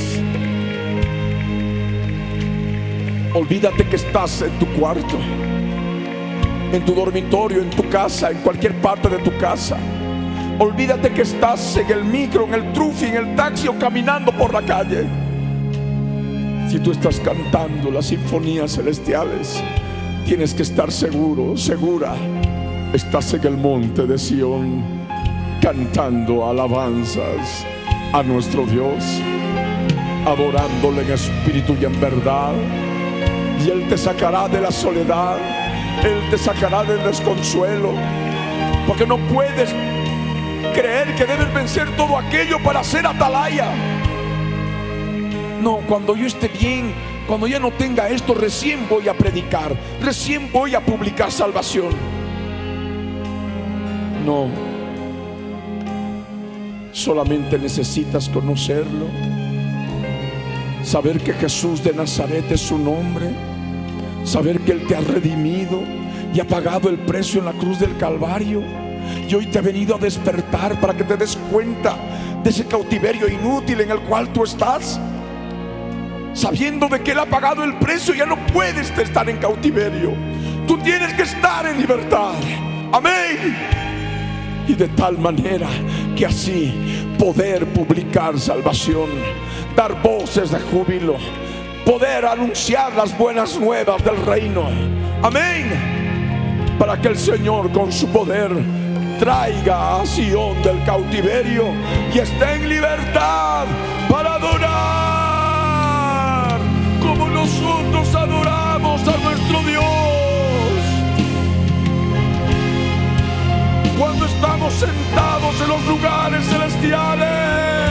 Olvídate que estás en tu cuarto, en tu dormitorio, en tu casa, en cualquier parte de tu casa. Olvídate que estás en el micro, en el trufi, en el taxi o caminando por la calle. Si tú estás cantando las sinfonías celestiales, tienes que estar seguro, segura. Estás en el monte de Sión, cantando alabanzas a nuestro Dios, adorándole en espíritu y en verdad. Y Él te sacará de la soledad, Él te sacará del desconsuelo, porque no puedes creer que debes vencer todo aquello para ser atalaya. No, cuando yo esté bien, cuando ya no tenga esto, recién voy a predicar, recién voy a publicar salvación. No, solamente necesitas conocerlo, saber que Jesús de Nazaret es su nombre, saber que Él te ha redimido y ha pagado el precio en la cruz del Calvario. Y hoy te ha venido a despertar para que te des cuenta de ese cautiverio inútil en el cual tú estás. Sabiendo de que Él ha pagado el precio, ya no puedes estar en cautiverio. Tú tienes que estar en libertad. Amén. Y de tal manera que así poder publicar salvación, dar voces de júbilo, poder anunciar las buenas nuevas del reino. Amén. Para que el Señor con su poder traiga a Sión del cautiverio y esté en libertad para adorar como nosotros adoramos a nuestro Dios. Cuando estamos sentados en los lugares celestiales.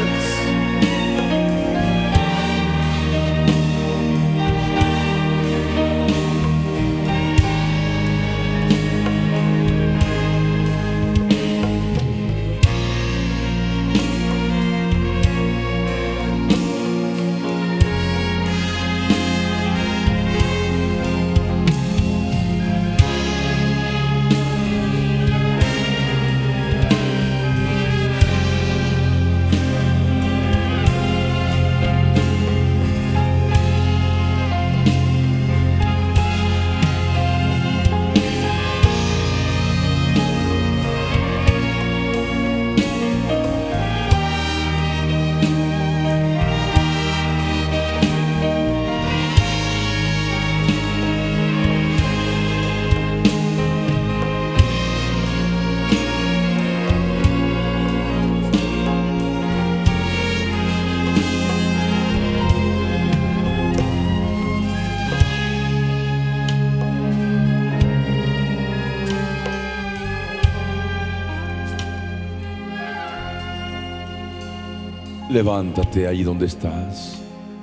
Levántate ahí donde estás.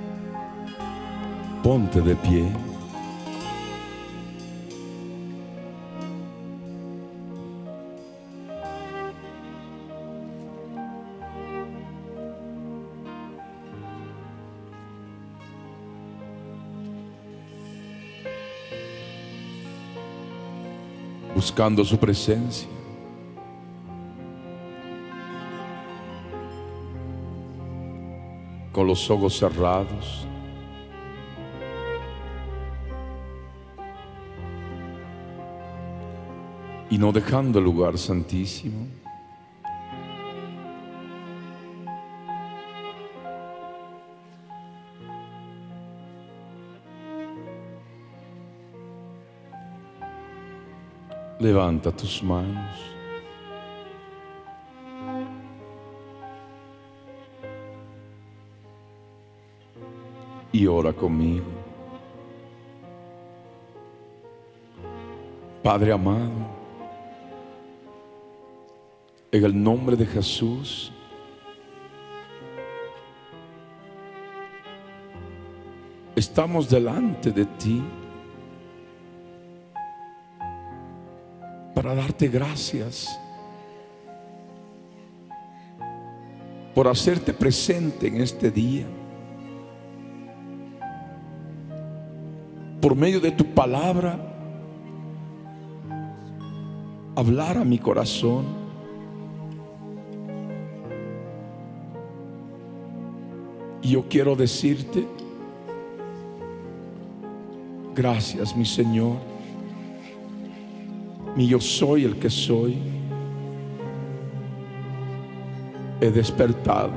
Ponte de pie. Buscando su presencia. Con los ojos cerrados, y no dejando el lugar santísimo. Levanta tus manos. Y ora conmigo. Padre amado, en el nombre de Jesús, estamos delante de ti para darte gracias por hacerte presente en este día. Por medio de tu palabra, hablar a mi corazón. Y yo quiero decirte, gracias, mi Señor. Mi yo soy el que soy. He despertado.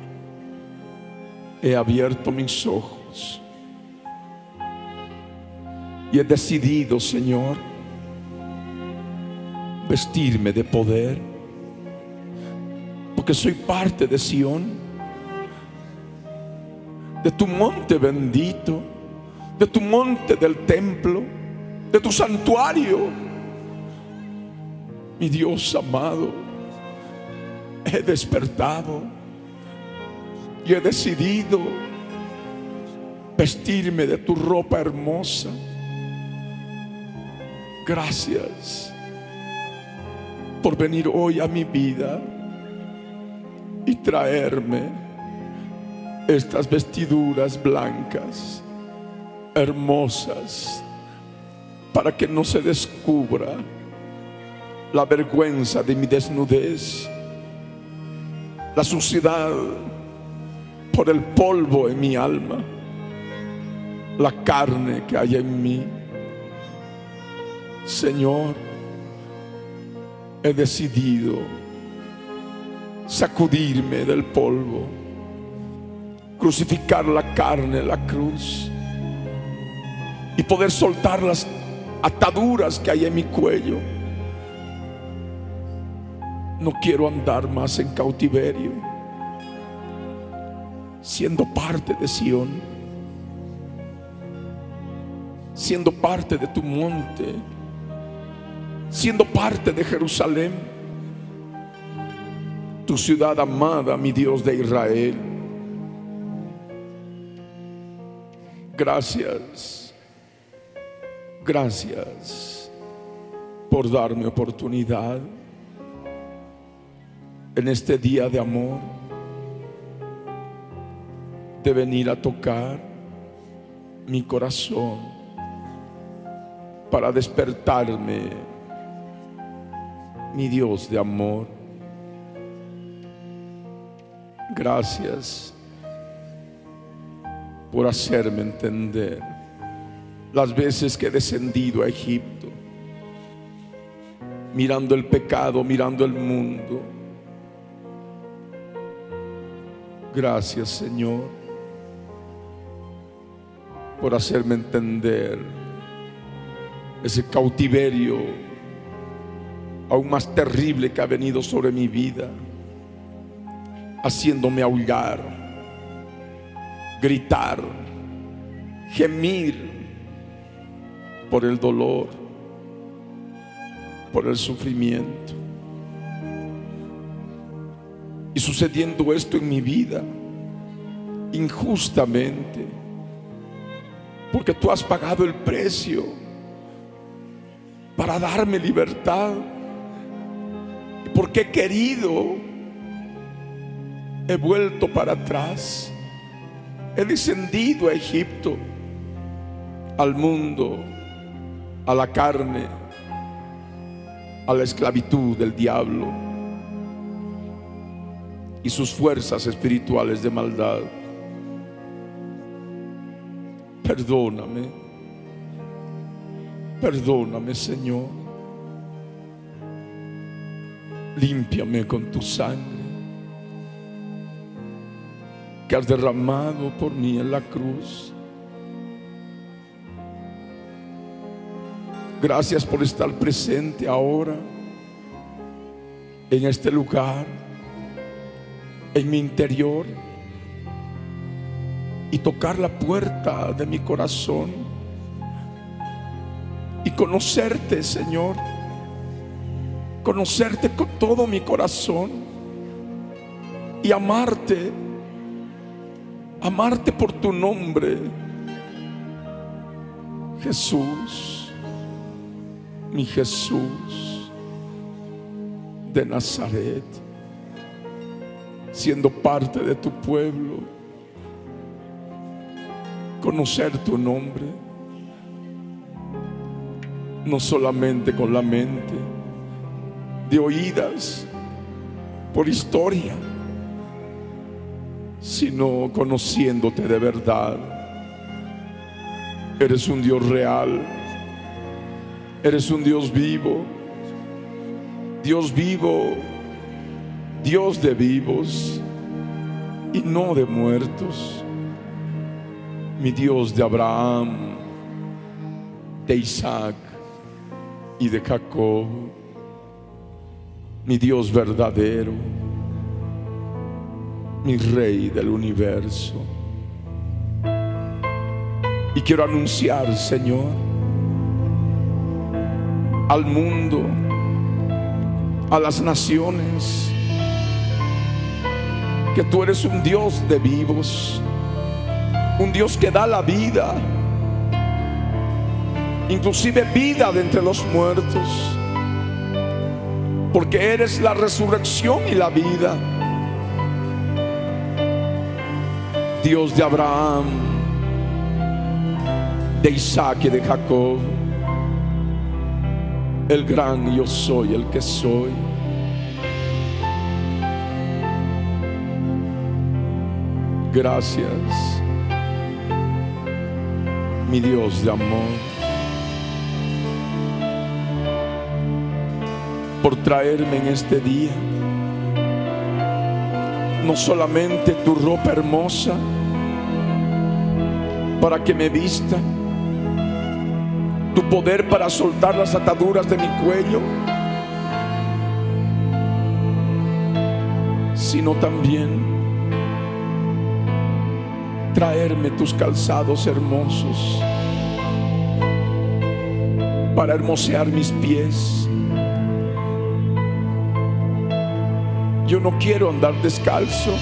He abierto mis ojos. Y he decidido, Señor, vestirme de poder, porque soy parte de Sión, de tu monte bendito, de tu monte del templo, de tu santuario. Mi Dios amado, he despertado y he decidido vestirme de tu ropa hermosa. Gracias. por venir hoy a mi vida y traerme estas vestiduras blancas, hermosas, para que no se descubra la vergüenza de mi desnudez, la suciedad por el polvo en mi alma, la carne que hay en mí. Señor, he decidido sacudirme del polvo, crucificar la carne en la cruz y poder soltar las ataduras que hay en mi cuello. No quiero andar más en cautiverio, siendo parte de Sión, siendo parte de tu monte, siendo parte de Jerusalén, tu ciudad amada, mi Dios de Israel. Gracias, gracias por darme oportunidad en este día de amor de venir a tocar mi corazón para despertarme, mi Dios de amor. Gracias por hacerme entender las veces que he descendido a Egipto, mirando el pecado, mirando el mundo. Gracias, Señor, por hacerme entender ese cautiverio aún más terrible que ha venido sobre mi vida, haciéndome aullar, gritar, gemir por el dolor, por el sufrimiento. Y sucediendo esto en mi vida injustamente, porque tú has pagado el precio para darme libertad, y porque he querido, he vuelto para atrás, he descendido a Egipto, al mundo, a la carne, a la esclavitud del diablo y sus fuerzas espirituales de maldad. Perdóname, perdóname, Señor. Límpiame con tu sangre que has derramado por mí en la cruz. Gracias por estar presente ahora en este lugar, en mi interior, y tocar la puerta de mi corazón y conocerte, Señor, conocerte con todo mi corazón y amarte, amarte por tu nombre, Jesús, mi Jesús de Nazaret, siendo parte de tu pueblo, conocer tu nombre, no solamente con la mente, de oídas, por historia, sino conociéndote de verdad. Eres un Dios real, eres un Dios vivo, Dios vivo, Dios de vivos y no de muertos. Mi Dios de Abraham, de Isaac y de Jacob, mi Dios verdadero, mi Rey del universo. Y quiero anunciar, Señor, al mundo, a las naciones, que tú eres un Dios de vivos, un Dios que da la vida, inclusive vida de entre los muertos. porque eres la resurrección y la vida. Dios de Abraham, de Isaac y de Jacob, el gran yo soy, el que soy. Gracias, mi Dios de amor, por traerme en este día no solamente tu ropa hermosa para que me vista, tu poder para soltar las ataduras de mi cuello, sino también traerme tus calzados hermosos para hermosear mis pies. Yo no quiero andar descalzo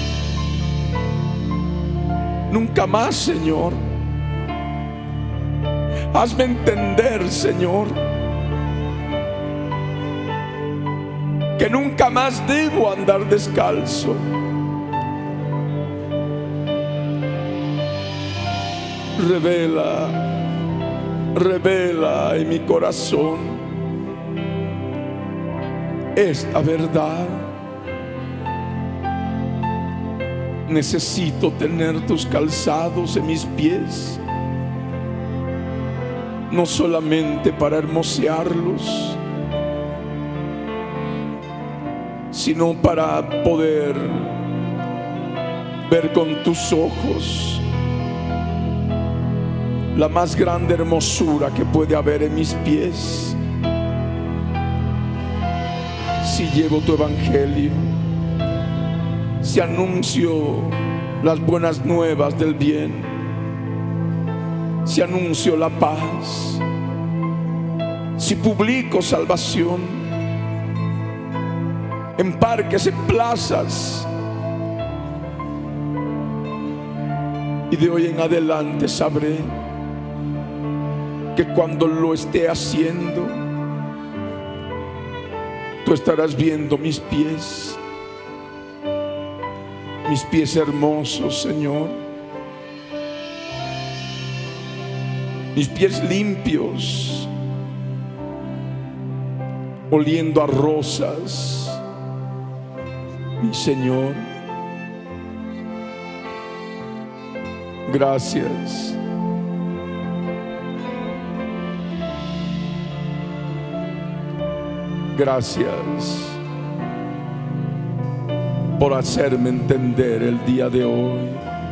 nunca más, Señor. Hazme entender, Señor, que nunca más debo andar descalzo. Revela en mi corazón esta verdad. Necesito tener tus calzados en mis pies, no solamente para hermosearlos, sino para poder ver con tus ojos la más grande hermosura que puede haber en mis pies. Si llevo tu evangelio, si anuncio las buenas nuevas del bien, si anuncio la paz, si publico salvación en parques, en plazas, y de hoy en adelante sabré que cuando lo esté haciendo, tú estarás viendo mis pies hermosos, Señor, mis pies limpios, oliendo a rosas, mi Señor. Gracias. Gracias por hacerme entender el día de hoy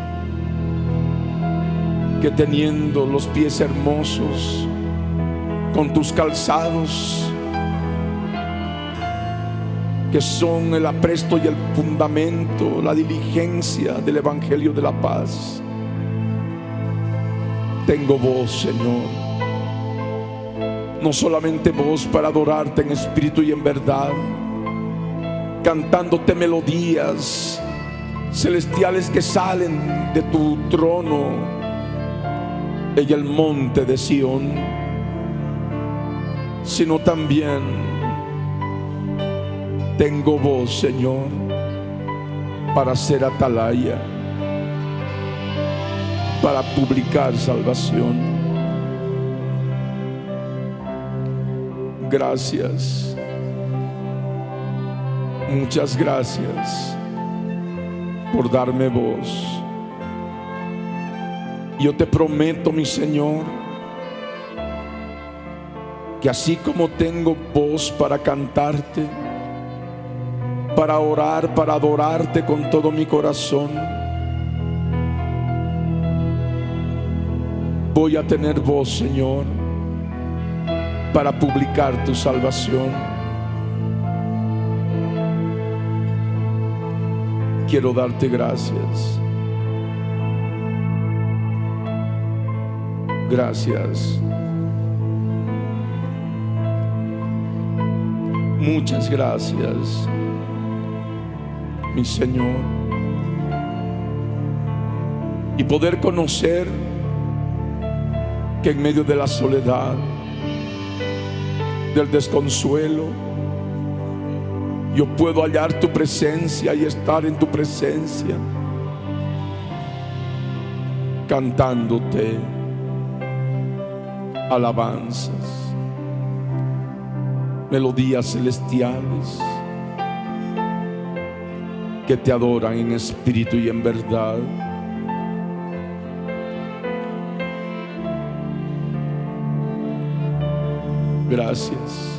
que teniendo los pies hermosos con tus calzados, que son el apresto y el fundamento, la diligencia del evangelio de la paz, tengo voz, Señor. No solamente voz para adorarte en espíritu y en verdad, cantándote melodías celestiales que salen de tu trono en el monte de Sión, sino también tengo voz, Señor, para ser atalaya, para publicar salvación. Gracias, muchas gracias por darme voz. Yo te prometo, mi Señor, que así como tengo voz para cantarte, para orar, para adorarte con todo mi corazón, voy a tener voz, Señor, para publicar tu salvación. Quiero darte gracias. Gracias. Muchas gracias, mi Señor. Y poder conocer que en medio de la soledad, del desconsuelo, yo puedo hallar tu presencia y estar en tu presencia, cantándote alabanzas, melodías celestiales que te adoran en espíritu y en verdad. Gracias.